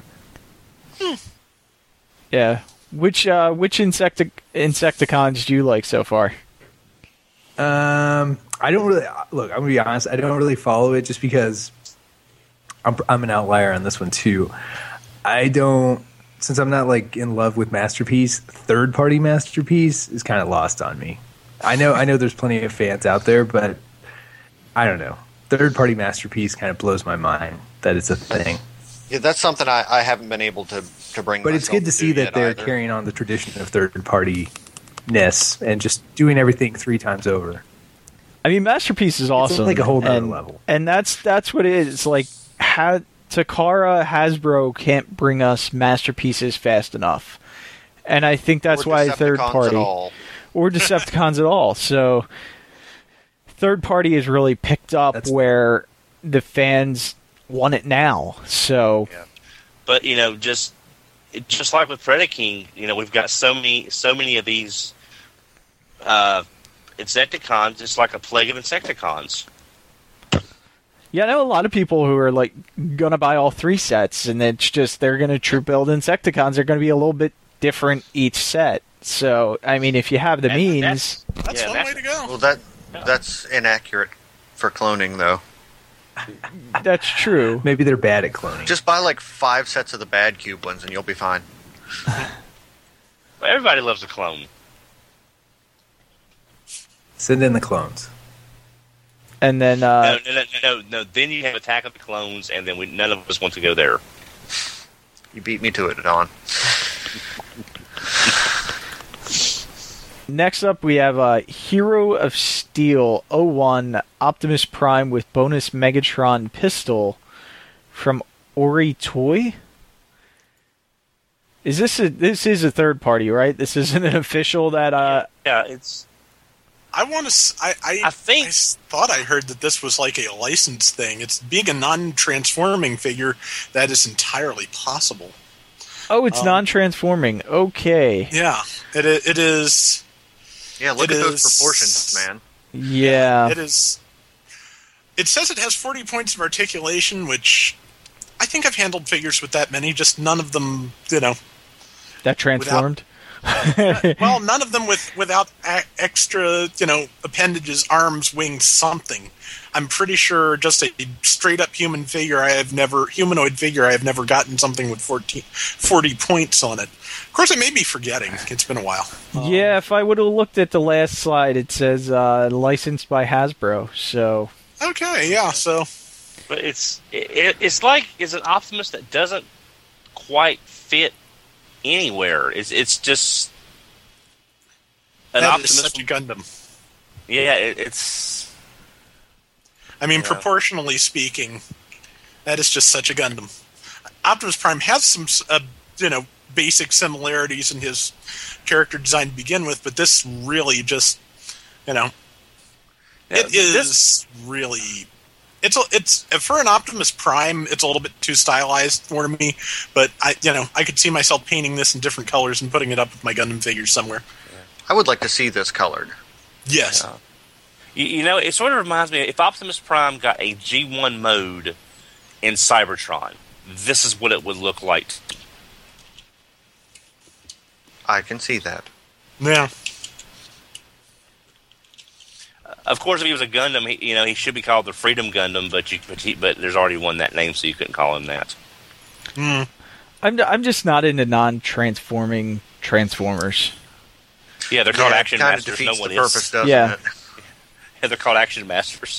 Yeah. Which uh? Which insectic Insecticons do you like so far? Um, I don't really look. I'm gonna be honest. I don't really follow it just because I'm I'm an outlier on this one too. I don't since I'm not like in love with Masterpiece. Third party Masterpiece is kind of lost on me. I know I know there's plenty of fans out there, but I don't know. Third party Masterpiece kind of blows my mind that it's a thing. Yeah, that's something I, I haven't been able to, to bring But it's myself good to see do that yet they're either. carrying on the tradition of third party ness and just doing everything three times over. I mean, Masterpiece is awesome. like a whole nother and, level. And that's that's what it is. Like, ha- Takara, Hasbro can't bring us Masterpieces fast enough. And I think that's Or why third Decepticons party. at all. Or Decepticons at all. So, third party has really picked up That's- where the fans want it now. So, But you know, just it- just like with Predaking, you know, we've got so many so many of these uh, Insecticons. It's like a plague of Insecticons. yeah, I know a lot of people who are like gonna buy all three sets, and it's just they're gonna troop build Insecticons. They're gonna be a little bit different each set. So, I mean, if you have the And means, that's- That's yeah, one that's- way to go. Well, that that's inaccurate for cloning, though. that's true. Maybe they're bad at cloning. Just buy like five sets of the bad cube ones, and you'll be fine. Well, everybody loves a clone. Send in the clones. And then, uh, no, no, no, no, no. Then you have Attack of the Clones, and then we, none of us want to go there. You beat me to it, Don. next up we have uh, Hero of Steel oh one Optimus Prime with bonus Megatron pistol from Ori Toy. Is this a, this is a third party, right? This isn't an official that uh Yeah, it's. I want to. I, I I think- I s- thought I heard that this was like a license thing. It's being a non-transforming figure. That is entirely possible. oh, it's Um, non-transforming. Okay. Yeah, it i- it is. Yeah, look It at those is- proportions, man. Yeah. It is. It says it has forty points of articulation, which I think I've handled figures with that many. Just none of them, you know. That transformed. Well, none of them with without a- extra, you know, appendages, arms, wings, something. I'm pretty sure just a straight up human figure. I have never humanoid figure. I have never gotten something with fourteen, forty points on it. Of course, I may be forgetting. It's been a while. Yeah, if I would have looked at the last slide, it says uh, licensed by Hasbro. So Okay, yeah. So But it's it, it's like it's an Optimus that doesn't quite fit anywhere. It's it's just an that is Optimus. such a Gundam. Yeah, it, it's I mean, Yeah. proportionally speaking, that is just such a Gundam. Optimus Prime has some, uh, you know, basic similarities in his character design to begin with, but this really just, you know, yeah, it is this- really. It's a, it's for an Optimus Prime. It's a little bit too stylized for me, but I, you know, I could see myself painting this in different colors and putting it up with my Gundam figures somewhere. I would like to see this colored. Yes. Yeah. You, you know, it sort of reminds me if Optimus Prime got a G one mode in Cybertron, this is what it would look like. I can see that. Yeah. Of course, if he was a Gundam, he, you know, he should be called the Freedom Gundam, but you, but, he, but there's already one that name, so you couldn't call him that. Mm. I'm I'm just not into non-transforming Transformers. Yeah, they're called yeah, Action it kinda Masters. defeats No one the is. purpose, doesn't Yeah. it? Yeah, they're called Action Masters.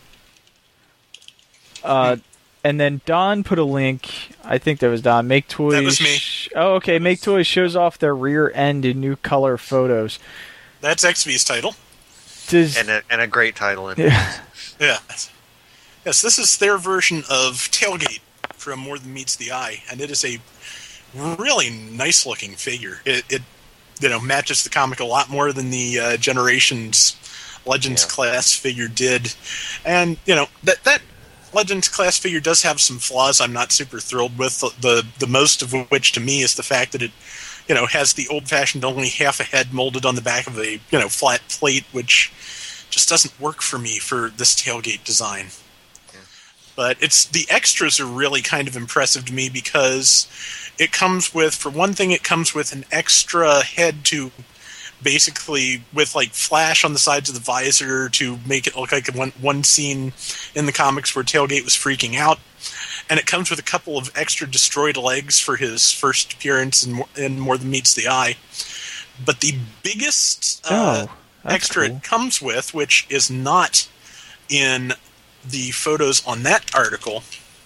Uh, and then Don put a link. I think that was Don. Make Toys. That was me. Oh, okay. Make Toys shows off their rear end in new color photos. That's X V's title. Does And a, and a great title. In yeah. Yeah. Yes, this is their version of Tailgate from More Than Meets the Eye, and it is a really nice-looking figure. It, it you know, matches the comic a lot more than the uh, Generations Legends Yeah. class figure did. And, you know, that that Legends class figure does have some flaws I'm not super thrilled with, the, the, the most of which to me is the fact that it, you know, has the old-fashioned only half a head molded on the back of a, you know, flat plate, which just doesn't work for me for this Tailgate design. But it's the extras are really kind of impressive to me because it comes with, for one thing, it comes with an extra head to basically with like flash on the sides of the visor to make it look like one one scene in the comics where Tailgate was freaking out, and it comes with a couple of extra destroyed legs for his first appearance in, in More Than Meets the Eye. But the biggest uh, Oh, that's extra cool. it comes with, which is not in the photos on that article,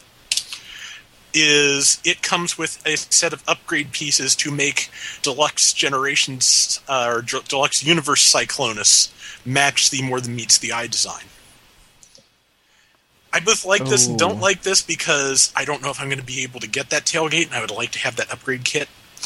is it comes with a set of upgrade pieces to make Deluxe Generations uh, or D- Deluxe Universe Cyclonus match the More Than Meets the Eye design. I both like this and don't Oh. like this because I don't know if I'm going to be able to get that Tailgate, and I would like to have that upgrade kit.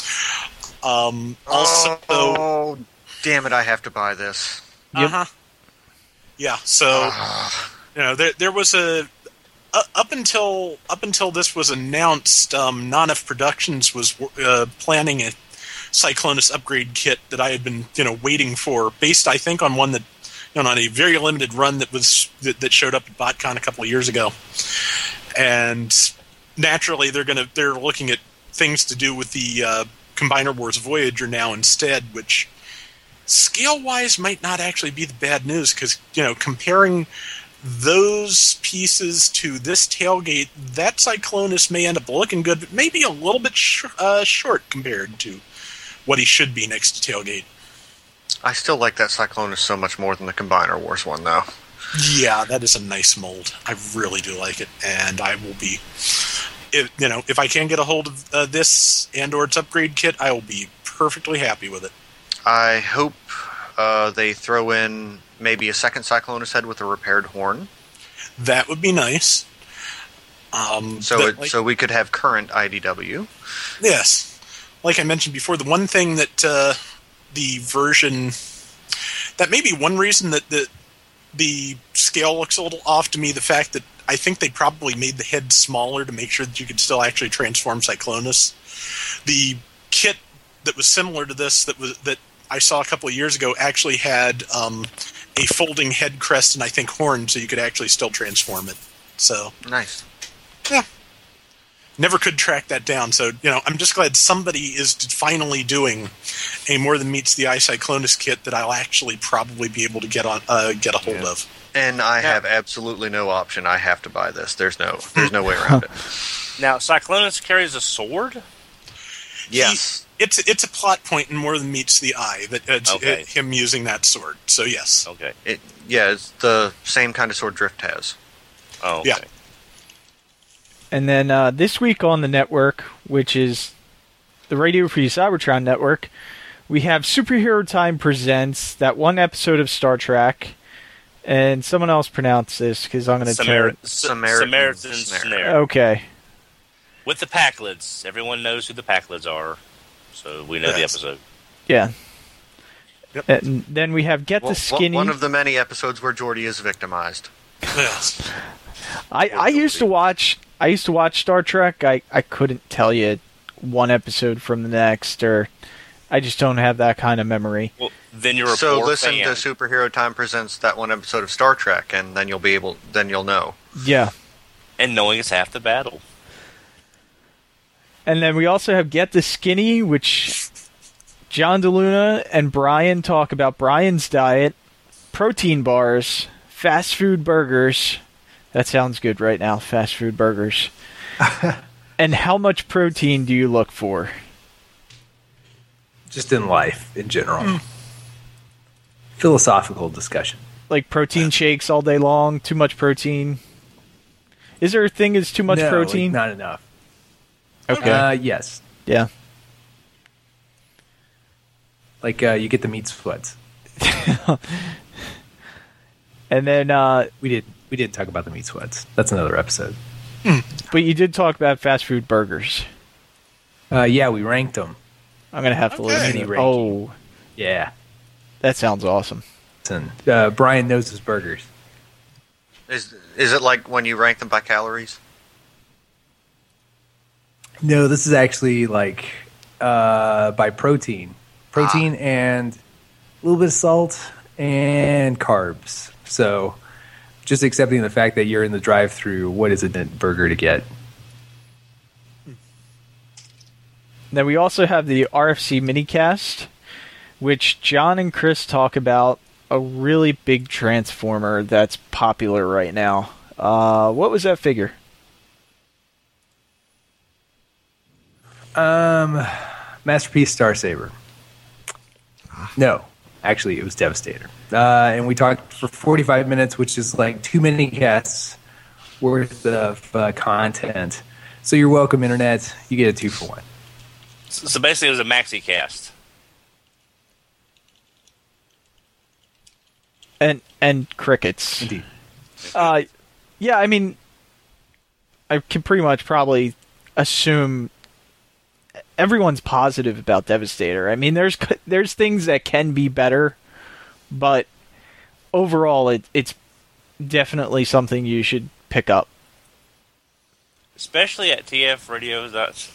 Um, also, oh, damn it! I have to buy this. uh huh, yeah. So. You know, there there was a uh, up until up until this was announced, um, Nanef Productions was uh, planning a Cyclonus upgrade kit that I had been you know waiting for, based I think on one that you know on a very limited run that was that, that showed up at BotCon a couple of years ago, and naturally they're gonna they're looking at things to do with the uh, Combiner Wars Voyager now instead, which scale wise might not actually be the bad news because you know comparing those pieces to this Tailgate, that Cyclonus may end up looking good, but maybe a little bit sh- uh, short compared to what he should be next to Tailgate. I still like that Cyclonus so much more than the Combiner Wars one, though. Yeah, that is a nice mold. I really do like it, and I will be, if, you know, if I can get a hold of uh, this and or its upgrade kit, I will be perfectly happy with it. I hope uh, they throw in maybe a second Cyclonus head with a repaired horn, That would be nice. Um, so that, it, like- so we could have current I D W. Yes. Like I mentioned before, the one thing that uh, the version... That may be one reason that the, the scale looks a little off to me, the fact that I think they probably made the head smaller to make sure that you could still actually transform Cyclonus. The kit that was similar to this that was that I saw a couple of years ago actually had um, a folding head crest and I think horn, so you could actually still transform it. So... Nice. Yeah. Never could track that down, so, you know, I'm just glad somebody is finally doing a More Than Meets the Eye Cyclonus kit that I'll actually probably be able to get on uh, get a hold Yeah. of. And I Yeah. have absolutely no option. I have to buy this. There's no there's no way around it. Now, Cyclonus carries a sword? Yes. He- it's it's a plot point in More Than Meets the Eye that it's Okay. it, him using that sword. So yes, Okay. It, yeah, it's the same kind of sword Drift has. Oh, okay. Yeah. And then uh, this week on the network, which is the Radio Free Cybertron network, we have Superhero Time Presents, that one episode of Star Trek. And someone else pronounce this because I'm going to tear Samar- it. S- Samaritan Samaritan Snare. Snare. Okay. With the Packlids. Everyone knows who the Packlids are. So we know the Yes. episode. Yeah. Yep. And then we have Get Well, the Skinny. one of the many episodes where Geordi is victimized. yes. I, I used to watch I used to watch Star Trek. I, I couldn't tell you one episode from the next, or I just don't have that kind of memory. Well, then you're a So poor listen fan. to Superhero Time Presents that one episode of Star Trek, and then you'll be able. Then you'll know. Yeah. And knowing it's half the battle. And then we also have Get the Skinny, which John DeLuna and Brian talk about Brian's diet, protein bars, fast food burgers. That sounds good right now, fast food burgers. And how much protein do you look for? Just in life, in general. philosophical discussion. Like protein shakes all day long, too much protein. Is there a thing as too much no, protein? Like not enough. Okay. Uh, yes. Yeah. Like uh, you get the meat sweats. And then uh, we did we did talk about the meat sweats. That's another episode. But you did talk about fast food burgers. Uh, yeah, we ranked them. I'm gonna have to Okay. listen. Mini to Oh, Yeah. that sounds awesome. And, uh, Brian knows his burgers. Is is it like when you rank them by calories? No, this is actually like uh, by protein. Protein ah. and a little bit of salt and carbs. So just accepting the fact that you're in the drive-thru, what is a burger to get? Then we also have the R F C minicast, which John and Chris talk about a really big transformer that's popular right now. Uh, what was that figure? Um, Masterpiece Star Saber. No, actually, it was Devastator. Uh, and we talked for forty-five minutes, which is like two mini casts worth of uh, content. So you're welcome, Internet. You get a two for one. So basically, it was a maxi cast. And and crickets. Indeed. Uh, yeah, I mean, I can pretty much probably assume everyone's positive about Devastator. I mean, there's there's things that can be better, but overall, it, it's definitely something you should pick up. Especially at T F Radio. That's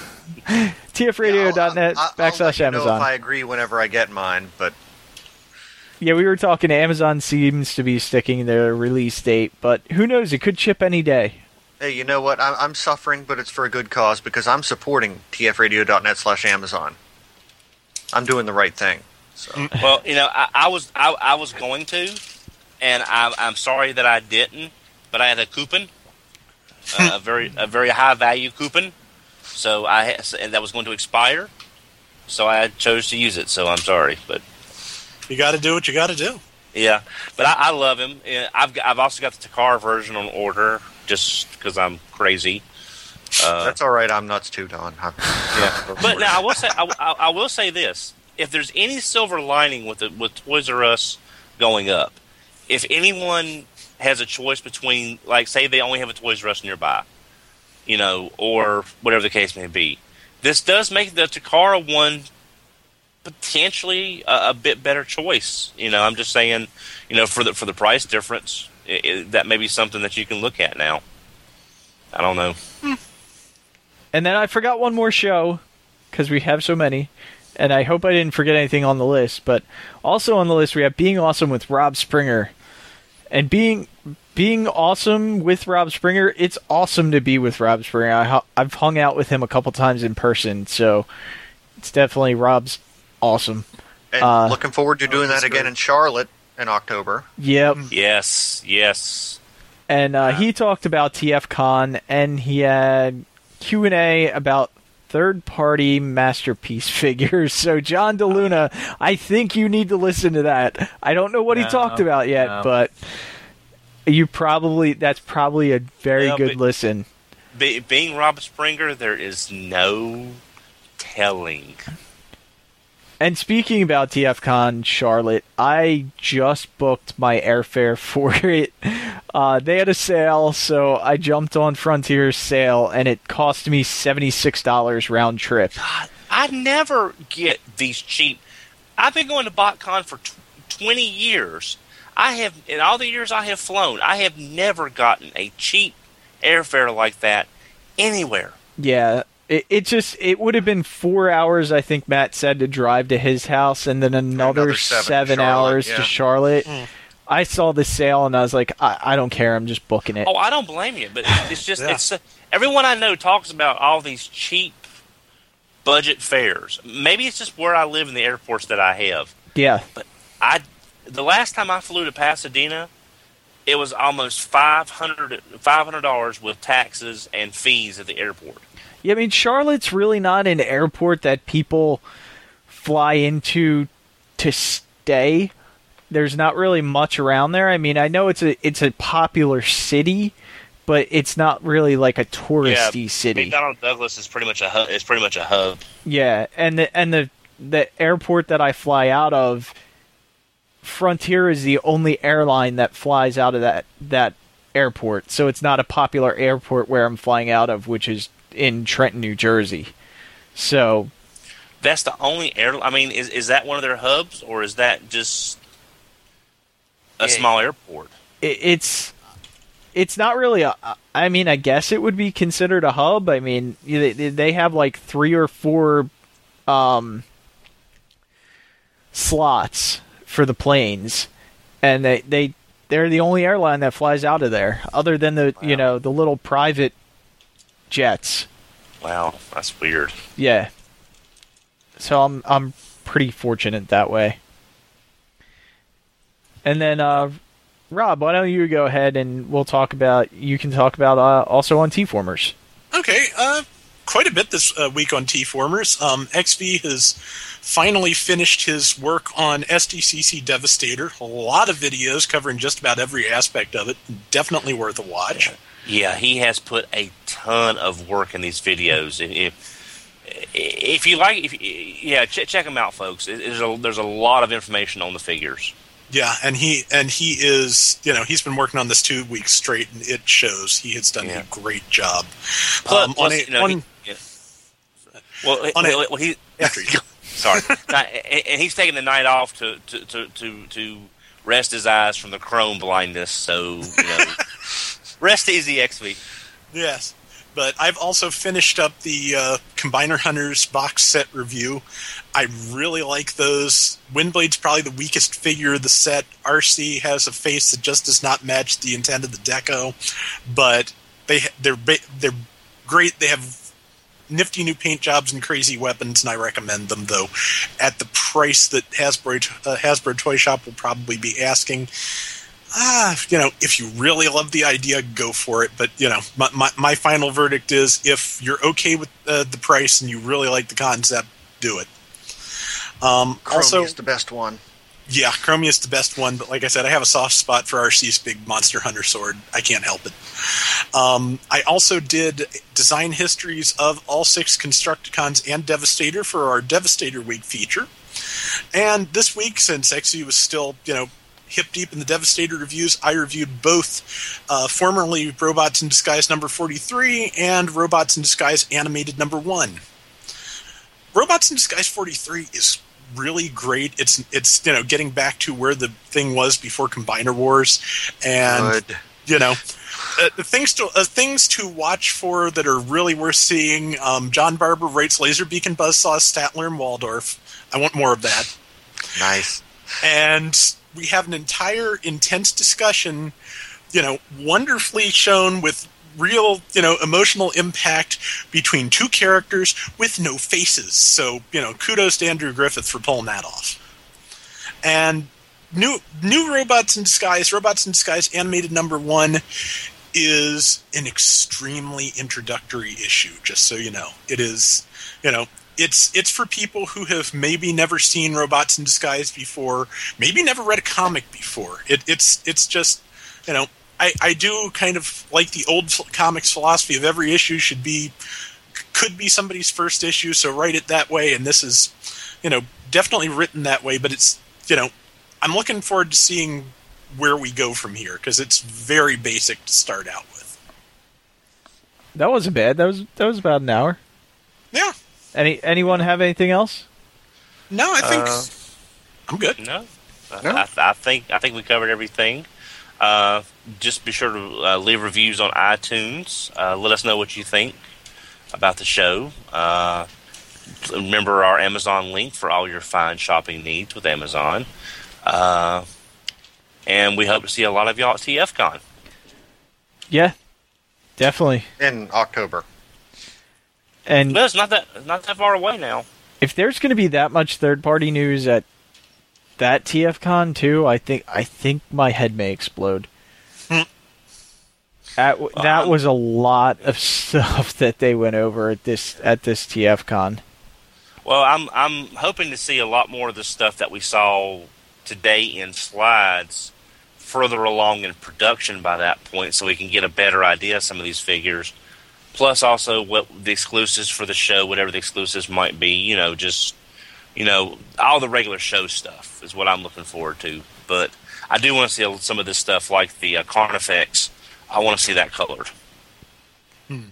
T F radio dot net I'll, I'll, backslash I'll let you Amazon. know if I agree whenever I get mine, but yeah, we were talking. Amazon seems to be sticking their release date, but who knows? It could ship any day. hey, you know what? I'm, I'm suffering, but it's for a good cause because I'm supporting T F radio dot net slash Amazon. I'm doing the right thing. So. Well, you know, I, I was I, I was going to, and I'm I'm sorry that I didn't, but I had a coupon, uh, a very a very high value coupon, so I had, and that was going to expire, so I chose to use it. So I'm sorry, but you got to do what you got to do. Yeah, but I, I love him. I've I've also got the Takara version on order just because I'm crazy. Uh, That's all right. I'm nuts too, Don. I'm, yeah, but now I will say I, I, I will say this: if there's any silver lining with the, with Toys R Us going up, if anyone has a choice between, like, say they only have a Toys R Us nearby, you know, or whatever the case may be, this does make the Takara one potentially a, a bit better choice. You know, I'm just saying, you know, for the for the price difference, it, it, that may be something that you can look at now. I don't know. Hmm. And then I forgot one more show, because we have so many, and I hope I didn't forget anything on the list, but also on the list we have Being Awesome with Rob Springer. And being being awesome with Rob Springer, it's awesome to be with Rob Springer. I, I've hung out with him a couple times in person, so it's definitely Rob's awesome. and uh, looking forward to doing oh, that again great. in Charlotte in October. Yep. Yes, yes. And uh, he talked about T F Con, and he had Q and A about third-party Masterpiece figures. So, John DeLuna, I think you need to listen to that. I don't know what No, he talked about yet, no. but you probably that's probably a very Yeah, good but- listen. Be, being Rob Springer, there is no telling. And speaking about T F Con Charlotte, I just booked my airfare for it. Uh, they had a sale, so I jumped on Frontier's sale, and it cost me seventy-six dollars round trip. God, I never get these cheap. I've been going to BotCon for tw- twenty years. I have, in all the years I have flown, I have never gotten a cheap airfare like that anywhere. Yeah, it, it just it would have been four hours, I think Matt said, to drive to his house, and then another, Another seven to seven Charlotte, hours yeah. to Charlotte. Mm. I saw the sale, and I was like, I, I don't care, I'm just booking it. Oh, I don't blame you, but it's just Yeah. it's uh, everyone I know talks about all these cheap budget fares. Maybe it's just where I live in the airports that I have. Yeah. I the last time I flew to Pasadena, it was almost five hundred dollars with taxes and fees at the airport. Yeah, I mean, Charlotte's really not an airport that people fly into to stay. there's not really much around there. I mean, I know it's a it's a popular city, but it's not really like a touristy yeah, city. McDonnell Douglas is pretty much a hub. It's pretty much a hub. Yeah, and the and the the airport that I fly out of, Frontier is the only airline that flies out of that that airport. So it's not a popular airport where I'm flying out of, which is in Trenton, New Jersey. So that's the only air. I mean, is is that one of their hubs, or is that just a it, small airport? It, it's it's not really a. I mean, I guess it would be considered a hub. I mean, they they have like three or four um, slots for the planes, and they they they're the only airline that flies out of there, other than the wow. you know the little private jets. Wow, that's weird. Yeah. So I'm I'm pretty fortunate that way. And then uh, Rob, why don't you go ahead and we'll talk about you can talk about uh, also on T-Formers. Okay, uh, quite a bit this uh, week on T-Formers. Um, X V has finally finished his work on S D C C Devastator. A lot of videos covering just about every aspect of it. Definitely worth a watch. Yeah, he has put a ton of work in these videos. If if you like, if, yeah, ch- check them out, folks. There's a, there's a lot of information on the figures. Yeah, and he and he is, you know, he's been working on this two weeks straight, and it shows. He has done yeah. a great job. Plus, um, plus, on a, you know, on, he, yeah. Well, on well, a, well, he after you. Sorry, and he's taking the night off to to, to, to to rest his eyes from the chrome blindness. So, you know, rest easy, X V. Yes. But I've also finished up the uh, Combiner Hunters box set review. I really like those. Windblade's probably the weakest figure of the set. R C has a face that just does not match the intent of the deco, but they they're they're great. They have nifty new paint jobs and crazy weapons, and I recommend them. Though at the price that Hasbro uh, Hasbro Toy Shop will probably be asking. Ah, you know, if you really love the idea, go for it. But, you know, my my, my final verdict is if you're okay with uh, the price and you really like the concept, do it. Um, Chromie also, is the best one. Yeah, Chromie is the best one. But like I said, I have a soft spot for R C's big Monster Hunter sword. I can't help it. Um, I also did design histories of all six Constructicons and Devastator for our Devastator Week feature. And this week, since X V was still, you know, hip deep in the Devastator reviews, I reviewed both uh, formerly Robots in Disguise number forty-three and Robots in Disguise animated number one. Robots in Disguise forty-three is really great. It's it's you know getting back to where the thing was before Combiner Wars, and Good. you know uh, the things to uh, things to watch for that are really worth seeing. Um, John Barber writes Laserbeak, Buzzsaw, Statler, and Waldorf. I want more of that. Nice. And we have an entire intense discussion, you know, wonderfully shown with real, you know, emotional impact between two characters with no faces. So, you know, kudos to Andrew Griffith for pulling that off. And new new Robots in Disguise, Robots in Disguise animated number one is an extremely introductory issue, just so you know. It is, you know, It's it's for people who have maybe never seen Robots in Disguise before, maybe never read a comic before. It, it's it's just, you know, I, I do kind of like the old comics philosophy of every issue should be, could be somebody's first issue, so write it that way, and this is, you know, definitely written that way, but it's, you know, I'm looking forward to seeing where we go from here, because it's very basic to start out with. That wasn't bad. That was that was about an hour. Yeah. Any anyone have anything else? No, I think uh, I'm good. No, No? I, I think I think we covered everything. Uh, just be sure to uh, leave reviews on iTunes. Uh, let us know what you think about the show. Uh, remember our Amazon link for all your fine shopping needs with Amazon. Uh, and we hope to see a lot of y'all at T F Con. Yeah, definitely. In October. And well, it's not that not that far away now. If there's going to be that much third-party news at that T F Con too, I think I think my head may explode. Hmm. At, that um, was a lot of stuff that they went over at this at this T F Con. Well, I'm I'm hoping to see a lot more of the stuff that we saw today in slides further along in production by that point, so we can get a better idea of some of these figures. Plus, also what the exclusives for the show, whatever the exclusives might be, you know, just you know, all the regular show stuff is what I'm looking forward to. But I do want to see some of this stuff, like the uh, Carnifex. I want to see that colored. Hmm.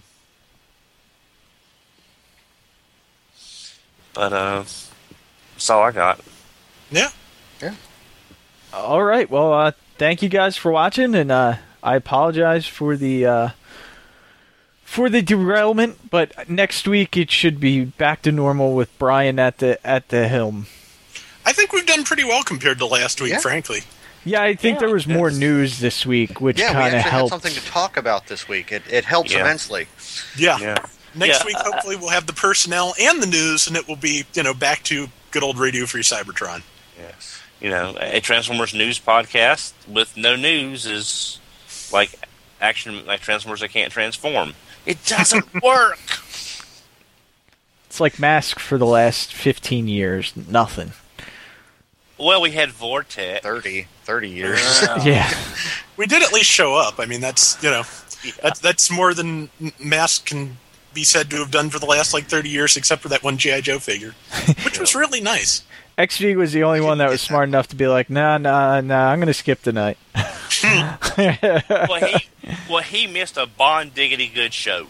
But uh, that's all I got. Yeah. Yeah. All right. Well, uh, thank you guys for watching, and uh, I apologize for the uh, for the derailment. But next week it should be back to normal with Brian at the at the helm. I think we've done pretty well compared to last week, Yeah. frankly. Yeah, I think Yeah, there was more it's- news this week, which Yeah, we kind actually of had helped. something to talk about this week. It, it helps Yeah. immensely. Yeah. Yeah. Next Yeah, week, uh, hopefully, we'll have the personnel and the news, and it will be, you know, back to good old Radio Free Cybertron. Yes. You know, a Transformers news podcast with no news is like action, like Transformers that can't transform. It doesn't work. It's like Mask for the last fifteen years. Nothing. Well, we had Vortex. thirty, thirty years. Yeah. We did at least show up. I mean, that's, you know, that's, that's more than Mask can be said to have done for the last, like, thirty years, except for that one G I. Joe figure, which was really nice. X V was the only one that was smart enough to be like, nah, nah, nah, I'm going to skip tonight. well, he well he missed a Bond diggity good show.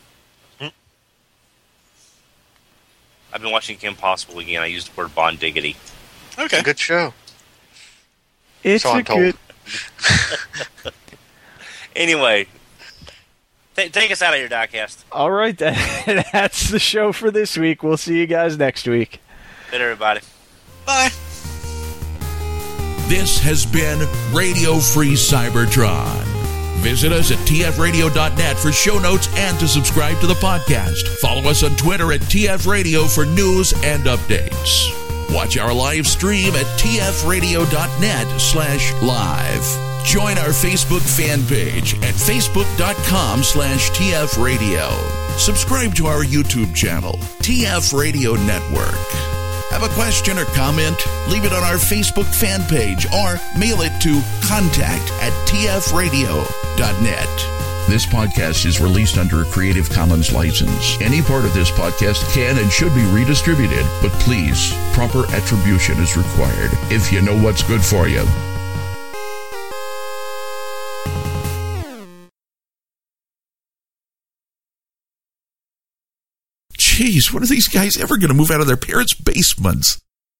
I've been watching Kim Possible again. I used the word Bond diggity. Okay. Good show. It's So I'm a told. good... Anyway, th- take us out of here, Diecast. All right, that, that's the show for this week. We'll see you guys next week. Good, everybody. Bye. This has been Radio Free Cybertron. Visit us at T F radio dot net for show notes and to subscribe to the podcast. Follow us on Twitter at T F Radio for news and updates. Watch our live stream at T F radio dot net slash live. Join our Facebook fan page at facebook dot com slash T F radio. Subscribe to our YouTube channel, T F Radio Network. Have a question or comment? Leave it on our Facebook fan page or mail it to contact at T F radio dot net. This podcast is released under a Creative Commons license. Any part of this podcast can and should be redistributed, but please, proper attribution is required if you know what's good for you. Jeez, when are these guys ever going to move out of their parents' basements?